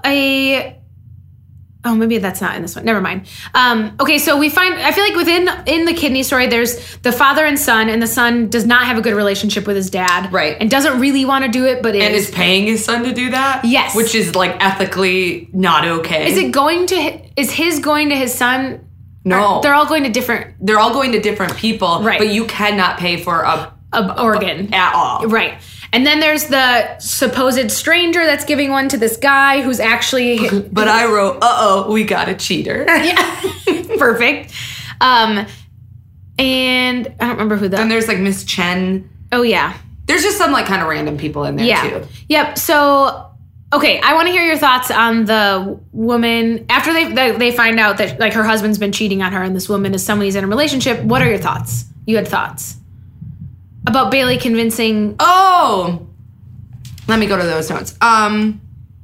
maybe that's not in this one. Never mind. Okay, so I feel like in the kidney story, there's the father and son, and the son does not have a good relationship with his dad. Right. And doesn't really want to do it, but is paying his son to do that? Yes. Which is like ethically not okay. Is his going to his son? No. They're all going to different people. Right. But you cannot pay for a organ. At all. Right. And then there's the supposed stranger that's giving one to this guy who's actually... But I wrote, we got a cheater. Yeah. Perfect. And I don't remember who that... And there's like Miss Chen. Oh, yeah. There's just some like kind of random people in there too. Yep. So Okay, I want to hear your thoughts on the woman after they find out that like her husband's been cheating on her and this woman is someone he's in a relationship. What are your thoughts? You had thoughts about Bailey convincing. Oh, let me go to those notes. I'm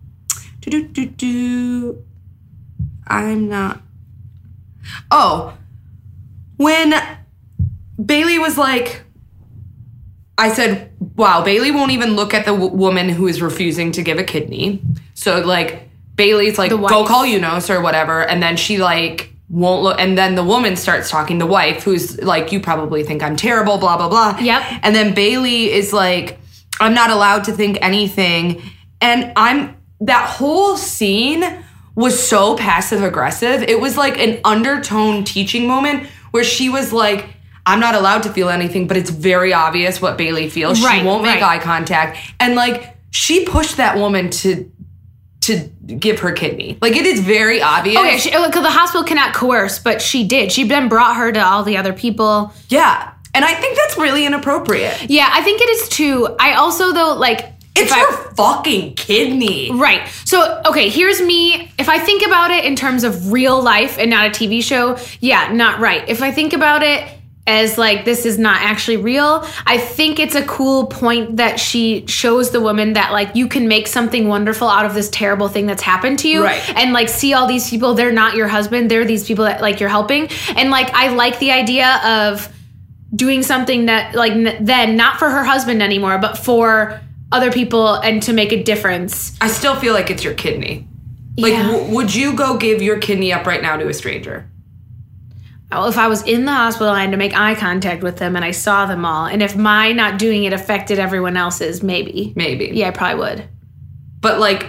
not. Oh, when Bailey was like, I said, wow, Bailey won't even look at the woman who is refusing to give a kidney. So, like, Bailey's like, go call Eunice or whatever. And then she, like, won't look. And then the woman starts talking, the wife, who's like, you probably think I'm terrible, blah, blah, blah. Yep. And then Bailey is like, I'm not allowed to think anything. And that whole scene was so passive aggressive. It was like an undertone teaching moment where she was like, I'm not allowed to feel anything, but it's very obvious what Bailey feels. She won't make eye contact. And, like, she pushed that woman to give her kidney. Like, it is very obvious. Okay, because the hospital cannot coerce, but she did. She then brought her to all the other people. Yeah. And I think that's really inappropriate. Yeah, I think it is too. I also, though, like... It's her fucking kidney. Right. So, okay, here's me. If I think about it in terms of real life and not a TV show, yeah, not right. If I think about it as like this is not actually real, I think it's a cool point that she shows the woman that like you can make something wonderful out of this terrible thing that's happened to you. Right. And like see all these people, they're not your husband, they're these people that like you're helping. And like I like the idea of doing something that like then not for her husband anymore, but for other people and to make a difference. I still feel like it's your kidney. Like, would you go give your kidney up right now to a stranger? Well, if I was in the hospital, I had to make eye contact with them and I saw them all. And if my not doing it affected everyone else's, maybe. Yeah, I probably would. But like,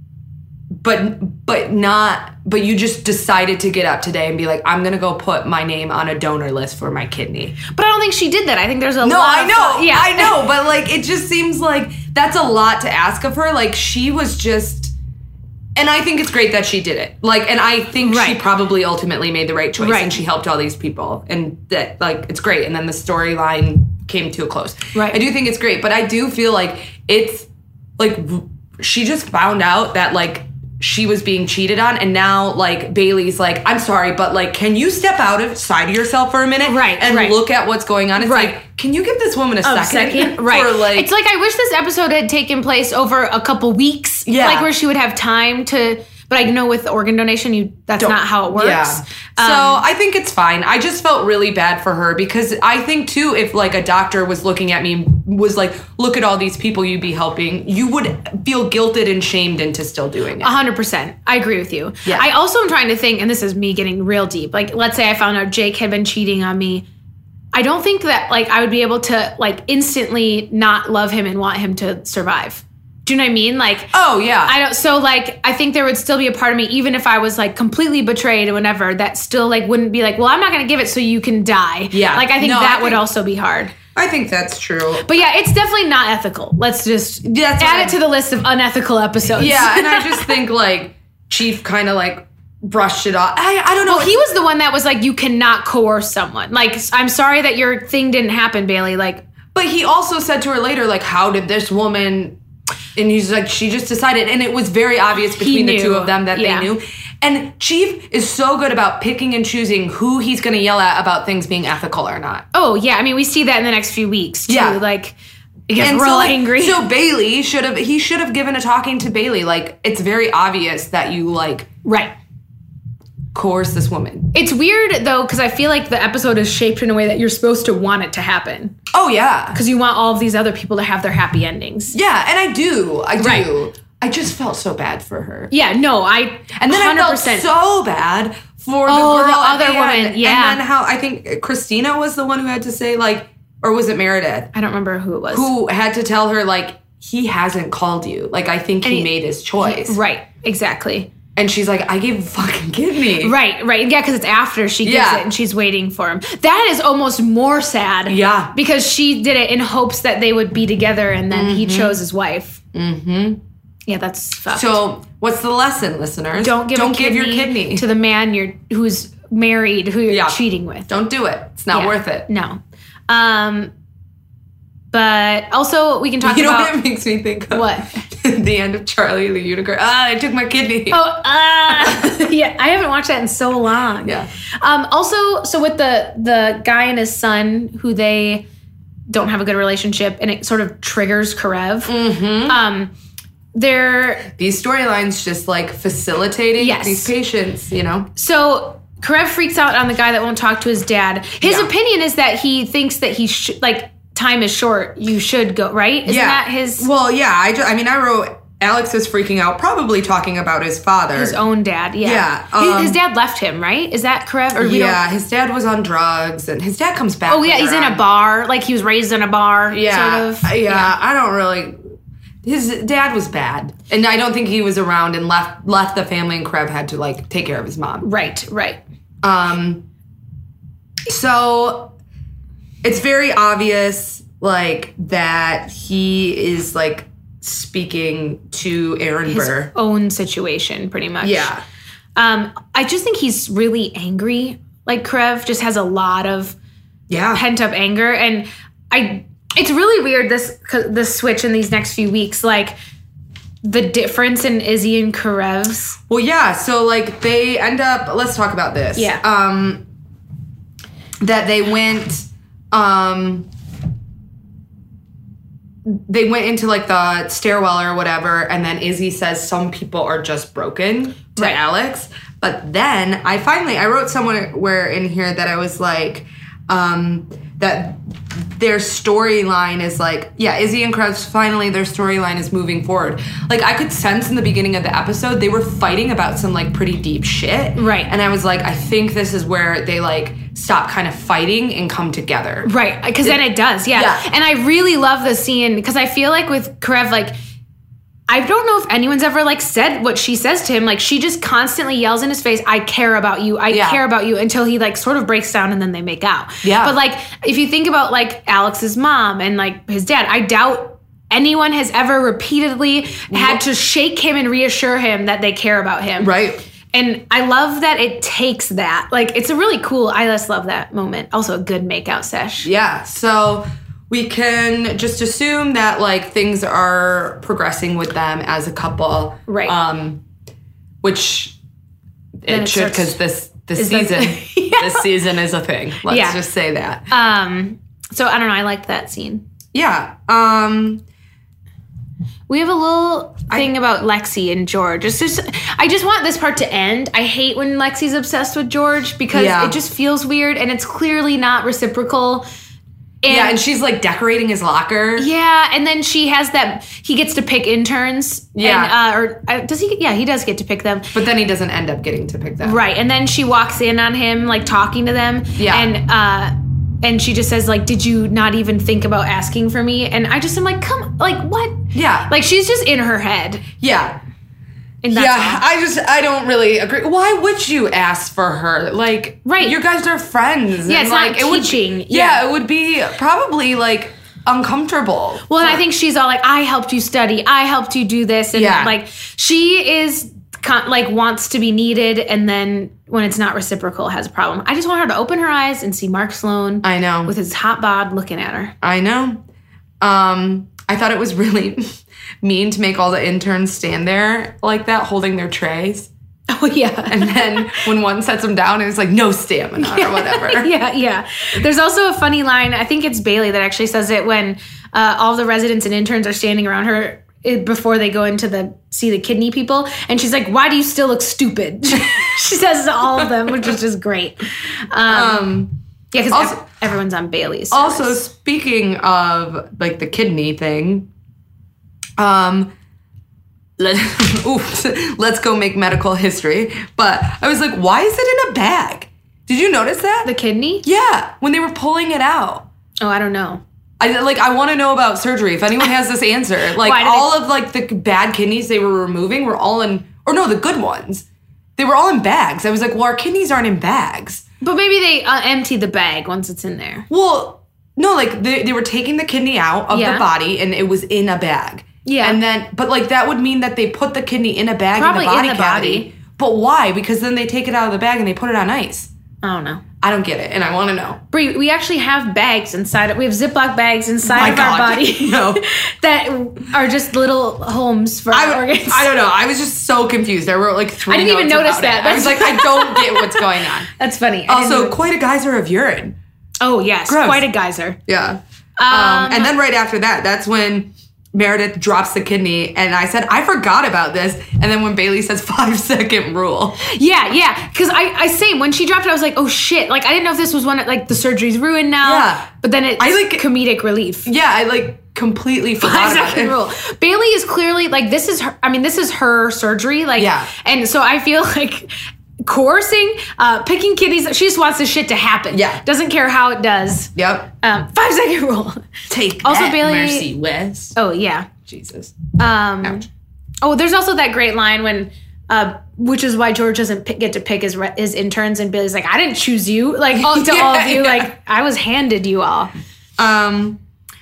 but you just decided to get up today and be like, I'm going to go put my name on a donor list for my kidney. But I don't think she did that. I think there's a lot No, I know. Yeah. I know. But like, it just seems like that's a lot to ask of her. Like, she was just... And I think it's great that she did it. Like, and I think she probably ultimately made the right choice and she helped all these people. And that, like, it's great. And then the storyline came to a close. Right. I do think it's great. But I do feel like it's, like, she just found out that, like, she was being cheated on. And now, like, Bailey's like, I'm sorry, but, like, can you step outside of yourself for a minute? And look at what's going on? It's like, can you give this woman a second? Right. For, like, it's like, I wish this episode had taken place over a couple weeks. Yeah. Like, where she would have time to... But I know with organ donation, that's not how it works. Yeah. So I think it's fine. I just felt really bad for her because I think, too, if, like, a doctor was looking at me, was like, look at all these people you'd be helping, you would feel guilted and shamed into still doing it. 100%. I agree with you. Yeah. I also am trying to think, and this is me getting real deep. Like, let's say I found out Jake had been cheating on me. I don't think that, like, I would be able to, like, instantly not love him and want him to survive. Do you know what I mean? Like, oh yeah. So like, I think there would still be a part of me, even if I was like completely betrayed or whatever, that still like wouldn't be like, well, I'm not going to give it so you can die. Yeah. Like, I think would also be hard. I think that's true. But yeah, it's definitely not ethical. Let's just add it to the list of unethical episodes. Yeah. And I just think like Chief kind of like brushed it off. I don't know. Well, he was the one that was like, you cannot coerce someone. Like, I'm sorry that your thing didn't happen, Bailey. Like, but he also said to her later, like, how did this woman... And he's like, she just decided. And it was very obvious between the two of them that they knew. And Chief is so good about picking and choosing who he's going to yell at about things being ethical or not. Oh, yeah. I mean, we see that in the next few weeks, too. Yeah. Like, he gets real angry. So Bailey should have given a talking to Bailey. Like, it's very obvious that you, like... Right. Coerce this woman. It's weird, though, because I feel like the episode is shaped in a way that you're supposed to want it to happen. Oh, yeah. Because you want all of these other people to have their happy endings. Yeah, and I do. I just felt so bad for her. Yeah, no, And then 100%. I felt so bad for the girl the other woman. Yeah. And then how, I think Christina was the one who had to say, like, or was it Meredith? I don't remember who it was. Who had to tell her, like, he hasn't called you. Like, I think he made his choice. Right, exactly. And she's like, I gave a fucking kidney. Right. Yeah, because it's after she gives it and she's waiting for him. That is almost more sad. Yeah. Because she did it in hopes that they would be together and then he chose his wife. Mm-hmm. Yeah, that's fucked. So what's the lesson, listeners? Don't give your kidney to the man who's married, who you're cheating with. Don't do it. It's not worth it. No. But also, we can talk about... You know what it makes me think of? What? The end of Charlie the Unicorn. I took my kidney. Yeah, I haven't watched that in so long. Yeah. Also, so with the guy and his son, who they don't have a good relationship, and it sort of triggers Karev. Mm-hmm. These storylines just like facilitating these patients, you know? So Karev freaks out on the guy that won't talk to his dad. His opinion is that he thinks that he should, like, time is short. You should go, right? Isn't that his... Well, yeah. I wrote Alex is freaking out, probably talking about his father. His own dad, yeah. His dad left him, right? Is that Karev? Or his dad was on drugs, and his dad comes back. Oh, yeah, he's in a bar. Like, he was raised in a bar, sort of. Yeah, I don't really... His dad was bad. And I don't think he was around and left the family, and Karev had to, like, take care of his mom. Right. So it's very obvious, like, that he is, like, speaking to Aaron Burr. His own situation, pretty much. Yeah. I just think he's really angry. Like, Karev just has a lot of pent-up anger. And it's really weird, this switch in these next few weeks. Like, the difference in Izzy and Karev's. Well, yeah. So, like, they end up... Let's talk about this. Yeah. That they went... They went into, like, the stairwell or whatever, and then Izzy says some people are just broken to Alex. But then I wrote somewhere in here that I was like, that their storyline is like, Izzy and Karev, finally their storyline is moving forward. Like, I could sense in the beginning of the episode, they were fighting about some, like, pretty deep shit. Right. And I was like, I think this is where they, like, stop kind of fighting and come together. Right. Because then it does, yeah. And I really love the scene, because I feel like with Karev, like, I don't know if anyone's ever, like, said what she says to him. Like, she just constantly yells in his face, I care about you. I care about you, until he, like, sort of breaks down and then they make out. Yeah. But, like, if you think about, like, Alex's mom and, like, his dad, I doubt anyone has ever repeatedly had to shake him and reassure him that they care about him. Right. And I love that it takes that. Like, it's a really cool, I just love that moment. Also a good makeout sesh. Yeah. So... we can just assume that, like, things are progressing with them as a couple. Right. Which it should, because this season, this season is a thing. Let's just say that. So, I don't know. I liked that scene. Yeah. We have a little thing about Lexi and George. It's just, I just want this part to end. I hate when Lexi's obsessed with George, because it just feels weird, and it's clearly not reciprocal. And she's, like, decorating his locker. Yeah, and then she has that... He gets to pick interns. Yeah. Does he? Yeah, he does get to pick them. But then he doesn't end up getting to pick them. Right, and then she walks in on him, like, talking to them. Yeah. And she just says, like, did you not even think about asking for me? And I just am like, come... Like, what? Yeah. Like, she's just in her head. Yeah. And that's all. I don't really agree. Why would you ask for her? Like, right. You guys are friends. Yeah, it's like, not teaching. It would be probably, like, uncomfortable. Well, and I think she's all like, I helped you study. I helped you do this. And, like, she is, like, wants to be needed. And then when it's not reciprocal, has a problem. I just want her to open her eyes and see Mark Sloan. I know. With his hot bod looking at her. I know. I thought it was really... mean to make all the interns stand there like that, holding their trays. Oh, yeah. And then when one sets them down, it was like, no stamina or whatever. Yeah. There's also a funny line, I think it's Bailey that actually says it, when all the residents and interns are standing around her before they go into see the kidney people. And she's like, why do you still look stupid? She says to all of them, which is just great. Yeah, because everyone's on Bailey's service. Also, speaking of, like, the kidney thing... let's go make medical history. But I was like, why is it in a bag? Did you notice that? The kidney? Yeah, when they were pulling it out. Oh, I don't know. I want to know about surgery. If anyone has this answer. Like, all of, like, the bad kidneys they were removing were all in... Or no, the good ones. They were all in bags. I was like, well, our kidneys aren't in bags. But maybe they empty the bag once it's in there. Well, no, like, they were taking the kidney out of the body, and it was in a bag. Yeah. And then, but, like, that would mean that they put the kidney in a bag probably in the body cavity. But why? Because then they take it out of the bag and they put it on ice. I don't know. I don't get it, and I want to know. Brie, we actually have bags inside. We have Ziploc bags inside of our body that are just little homes for our organs. I don't know. I was just so confused. There were like 3 I didn't even notice that. I was like, I don't get what's going on. That's funny. Also, quite a geyser of urine. Oh, yes. Gross. Quite a geyser. Yeah. And then right after that, that's when Meredith drops the kidney, and I said, I forgot about this. And then when Bailey says 5-second rule. Yeah. Because I same. When she dropped it, I was like, oh, shit. Like, I didn't know if this was one, like, the surgery's ruined now. Yeah. But then it's comedic relief. Yeah, I, like, completely forgot about it. 5-second rule. Bailey is clearly, like, this is her surgery. Like, yeah. And so I feel like coercing, picking kidneys, she just wants this shit to happen. Yeah. Doesn't care how it does. Yep. 5-second rule. Take also, that, Bailey, Mercy West. Oh, yeah. Jesus. Ouch. Oh, there's also that great line when, which is why George doesn't get to pick his interns, and Bailey's like, I didn't choose you. Like, all of you. Yeah. Like, I was handed you all. I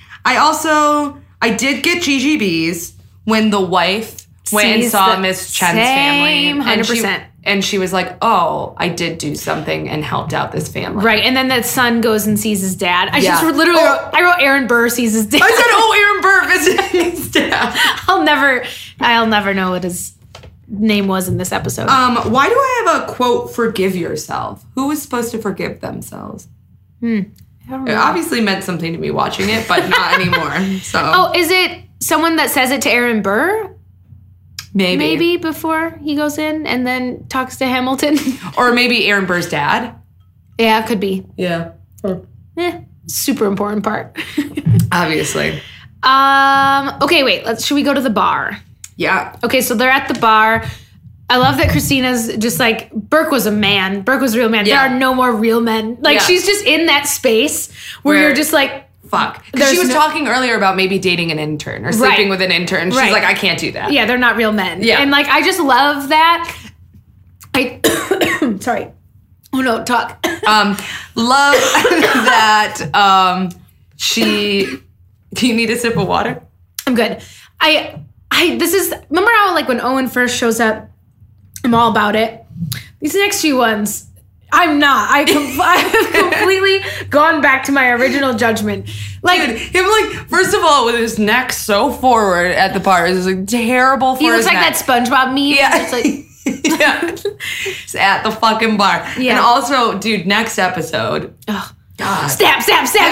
did get GGBs when the wife went and saw Miss Chen's family. 100%. And she was like, oh, I did do something and helped out this family. Right. And then that son goes and sees his dad. I wrote Aaron Burr sees his dad. I said, Aaron Burr visiting his dad. I'll never know what his name was in this episode. Why do I have a quote, forgive yourself? Who was supposed to forgive themselves? I don't know. It obviously meant something to me watching it, but not anymore. So. Oh, is it someone that says it to Aaron Burr? Maybe before he goes in and then talks to Hamilton. Or maybe Aaron Burr's dad. Yeah, it could be. Yeah. Super important part. Obviously. Okay, wait. Should we go to the bar? Yeah. Okay, so they're at the bar. I love that Christina's just like, Burke was a man. Burke was a real man. Yeah. There are no more real men. Like, she's just in that space where you're just like, fuck. Because she was talking earlier about maybe dating an intern or sleeping with an intern. She's like, I can't do that. Yeah, they're not real men. Yeah. And like, I just love that. Sorry. Oh no, talk. Love that do you need a sip of water? I'm good. Remember how like when Owen first shows up, I'm all about it. These next few ones, I'm not. I have completely gone back to my original judgment. Like, dude, him like, first of all, with his neck so forward at the bar is like terrible for his neck. He looks like that SpongeBob meme. Yeah. It's like, yeah. It's at the fucking bar. Yeah. And also, dude, next episode. Oh, God. Stab.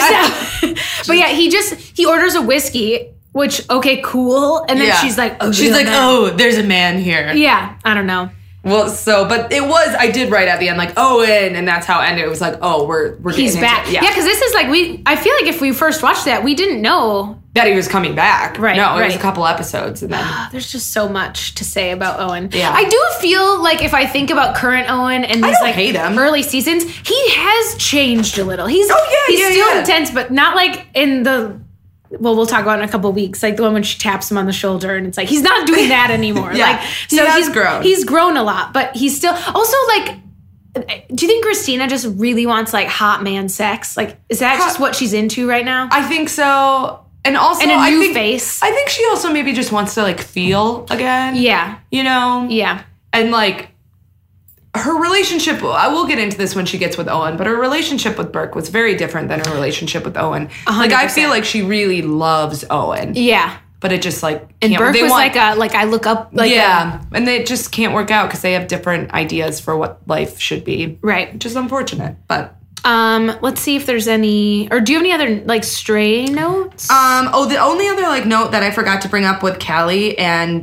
But yeah, he orders a whiskey, which, okay, cool. And then she's like, oh, there's a man here. Yeah. I don't know. Well, but it was, I did write at the end, like, Owen, and that's how it ended. It was like, oh, we're he's back. Yeah, because this is like, I feel like if we first watched that, we didn't know that he was coming back. Right. No, it was a couple episodes. And then there's just so much to say about Owen. Yeah. I do feel like if I think about current Owen and these like hate him. Early seasons, he has changed a little. He's still intense, but not like in the... Well, we'll talk about it in a couple of weeks. Like the one when she taps him on the shoulder and it's like, he's not doing that anymore. Yeah, like, so he's grown. He's grown a lot, but he's still also like, do you think Christina just really wants like hot man sex? Like, is that just what she's into right now? I think so. And also, a new face. I think she also maybe just wants to like feel again. Yeah. You know? Yeah. And like, her relationship, I will get into this when she gets with Owen, but her relationship with Burke was very different than her relationship with Owen. 100%. Like, I feel like she really loves Owen. Yeah. But it just like... And Burke was like I look up... Like and they just can't work out because they have different ideas for what life should be. Right. Which is unfortunate, but... Let's see if there's any... Or do you have any other, like, stray notes? The only other, like, note that I forgot to bring up with Callie and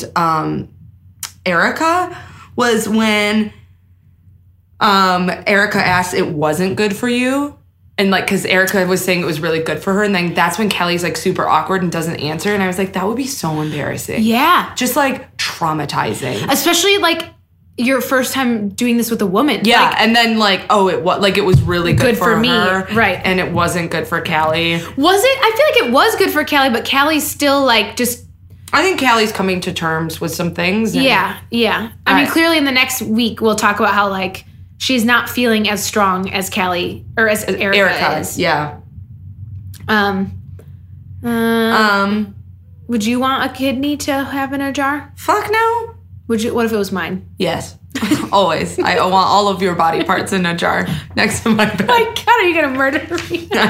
Erica was when... Erica asked, it wasn't good for you. And like, cause Erica was saying it was really good for her. And then that's when Kelly's like super awkward and doesn't answer. And I was like, that would be so embarrassing. Yeah. Just like traumatizing. Especially like your first time doing this with a woman. Yeah. Like, and then like, it was really good for me. Her, right. And it wasn't good for Callie. Was it? I feel like it was good for Callie, but Callie's still like just... I think Callie's coming to terms with some things. Yeah. I mean, clearly in the next week, we'll talk about how like, she's not feeling as strong as Callie or as Erica is. Yeah. Would you want a kidney to have in a jar? Fuck no. Would you? What if it was mine? Yes. Always. I want all of your body parts in a jar next to my bed. Oh my God, are you going to murder me? I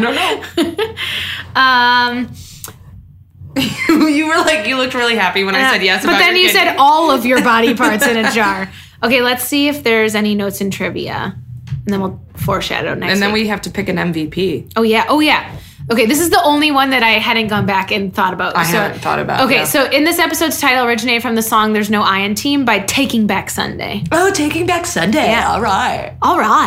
don't know. You were like, you looked really happy when I said yes. But then you said all of your body parts in a jar. Okay, let's see if there's any notes in trivia. And then we'll foreshadow next And then week. we have to pick an MVP. Oh, yeah. Okay, this is the only one that I hadn't gone back and thought about. I haven't thought about. Okay, yeah. so in this episode's title originated from the song There's No I in Team by Taking Back Sunday. Oh, Taking Back Sunday. Yeah. All right.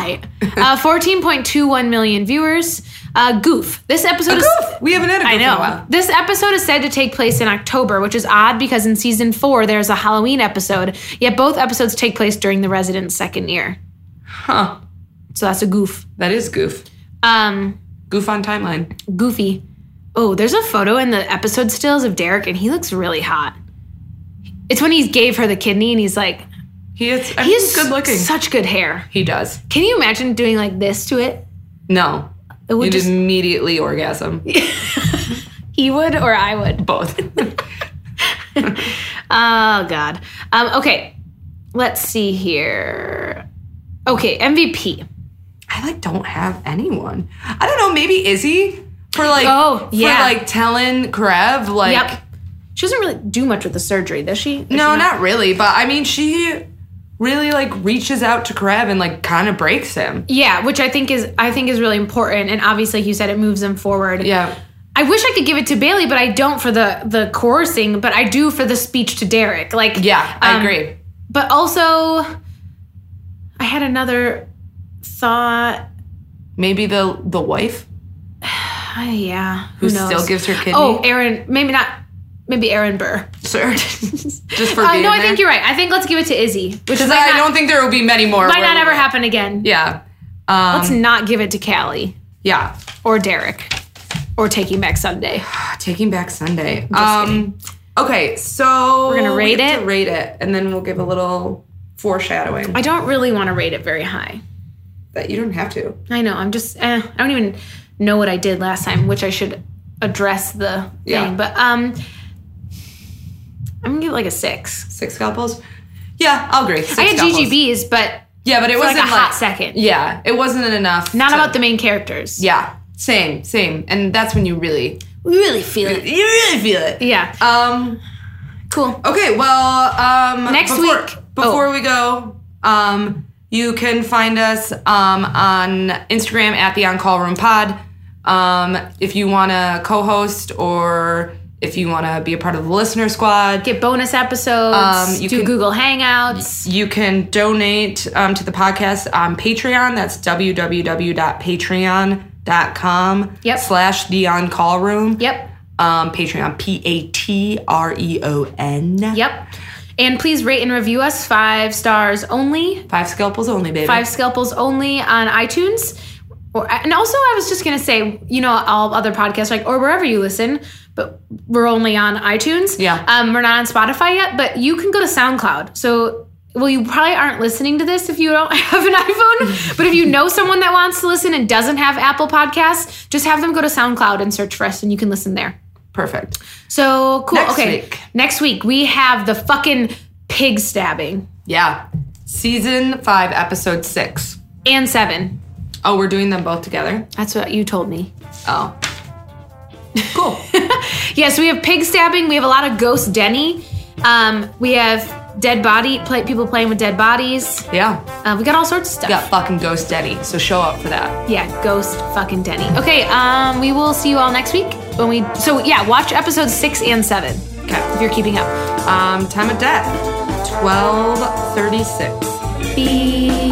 14.21 million viewers. Goof. This episode is... Goof. We haven't had a goof I know. in a while. This episode is said to take place in October, which is odd because in season 4 there's a Halloween episode, yet both episodes take place during the resident's second year. Huh. So that's a goof. That is goof. Goof on timeline. Goofy. Oh, there's a photo in the episode stills of Derek, and he looks really hot. It's when he gave her the kidney, and he's like... He's good looking. Such good hair. He does. Can you imagine doing like this to it? No. It would You'd just... immediately orgasm. He would or I would? Both. Oh, God. Okay. Let's see here. Okay, MVP. I don't have anyone. I don't know, maybe Izzy for telling Karev Yep. She doesn't really do much with the surgery, does she? No, not really, but I mean she really reaches out to Karev and kind of breaks him. Yeah, which I think is really important, and obviously like you said, it moves him forward. Yeah. I wish I could give it to Bailey, but I don't for the coercing, but I do for the speech to Derek. Yeah, I agree. But also I had another thought. Maybe the wife? Yeah. Who knows? Still gives her kidney? Oh, Aaron. Maybe not. Maybe Aaron Burr. Sure. Just for being No, I there. think you're right. I think let's give it to Izzy. Because I don't think there will be many more. Might not ever happen again. Yeah. Let's not give it to Callie. Yeah. Or Derek. Or Taking Back Sunday. Taking Back Sunday. Just kidding. Okay, so we're gonna rate it. Rate it, and then we'll give a little foreshadowing. I don't really want to rate it very high. That you don't have to. I know. I'm just. I don't even know what I did last time, which I should address the thing. But I'm gonna give it a 6. 6 scalpels. Yeah, I'll agree. 6 I had scalpels. GGBs, but it wasn't a hot second. Yeah, it wasn't enough. Not about the main characters. Yeah, same, and that's when you really feel it. You really feel it. Yeah. Cool. Okay. Well, next week before we go, you can find us on Instagram at the On Call Room Pod. If you want to co-host or if you want to be a part of the listener squad, get bonus episodes, do Google Hangouts. You can donate to the podcast on Patreon. That's www.patreon.com/the On Call Room. Yep. Patreon, Patreon. Yep. And please rate and review us 5 stars only. 5 scalpels only, baby. 5 scalpels only on iTunes. And also, I was just going to say, all other podcasts, or wherever you listen, but we're only on iTunes. Yeah. We're not on Spotify yet, but you can go to SoundCloud. So, you probably aren't listening to this if you don't have an iPhone, but if you know someone that wants to listen and doesn't have Apple Podcasts, just have them go to SoundCloud and search for us, and you can listen there. Perfect. So, cool. Week. Next week, we have the fucking pig stabbing. Yeah. Season 5, episode 6. And 7. Oh, we're doing them both together? That's what you told me. Oh. Cool. Yeah, so we have pig stabbing. We have a lot of ghost Denny. We have people playing with dead bodies. Yeah. We got all sorts of stuff. We got fucking Ghost Denny, so show up for that. Yeah, ghost fucking Denny. Okay, we will see you all next week. Watch episodes 6 and 7. Okay. If you're keeping up. Time of death, 12:36.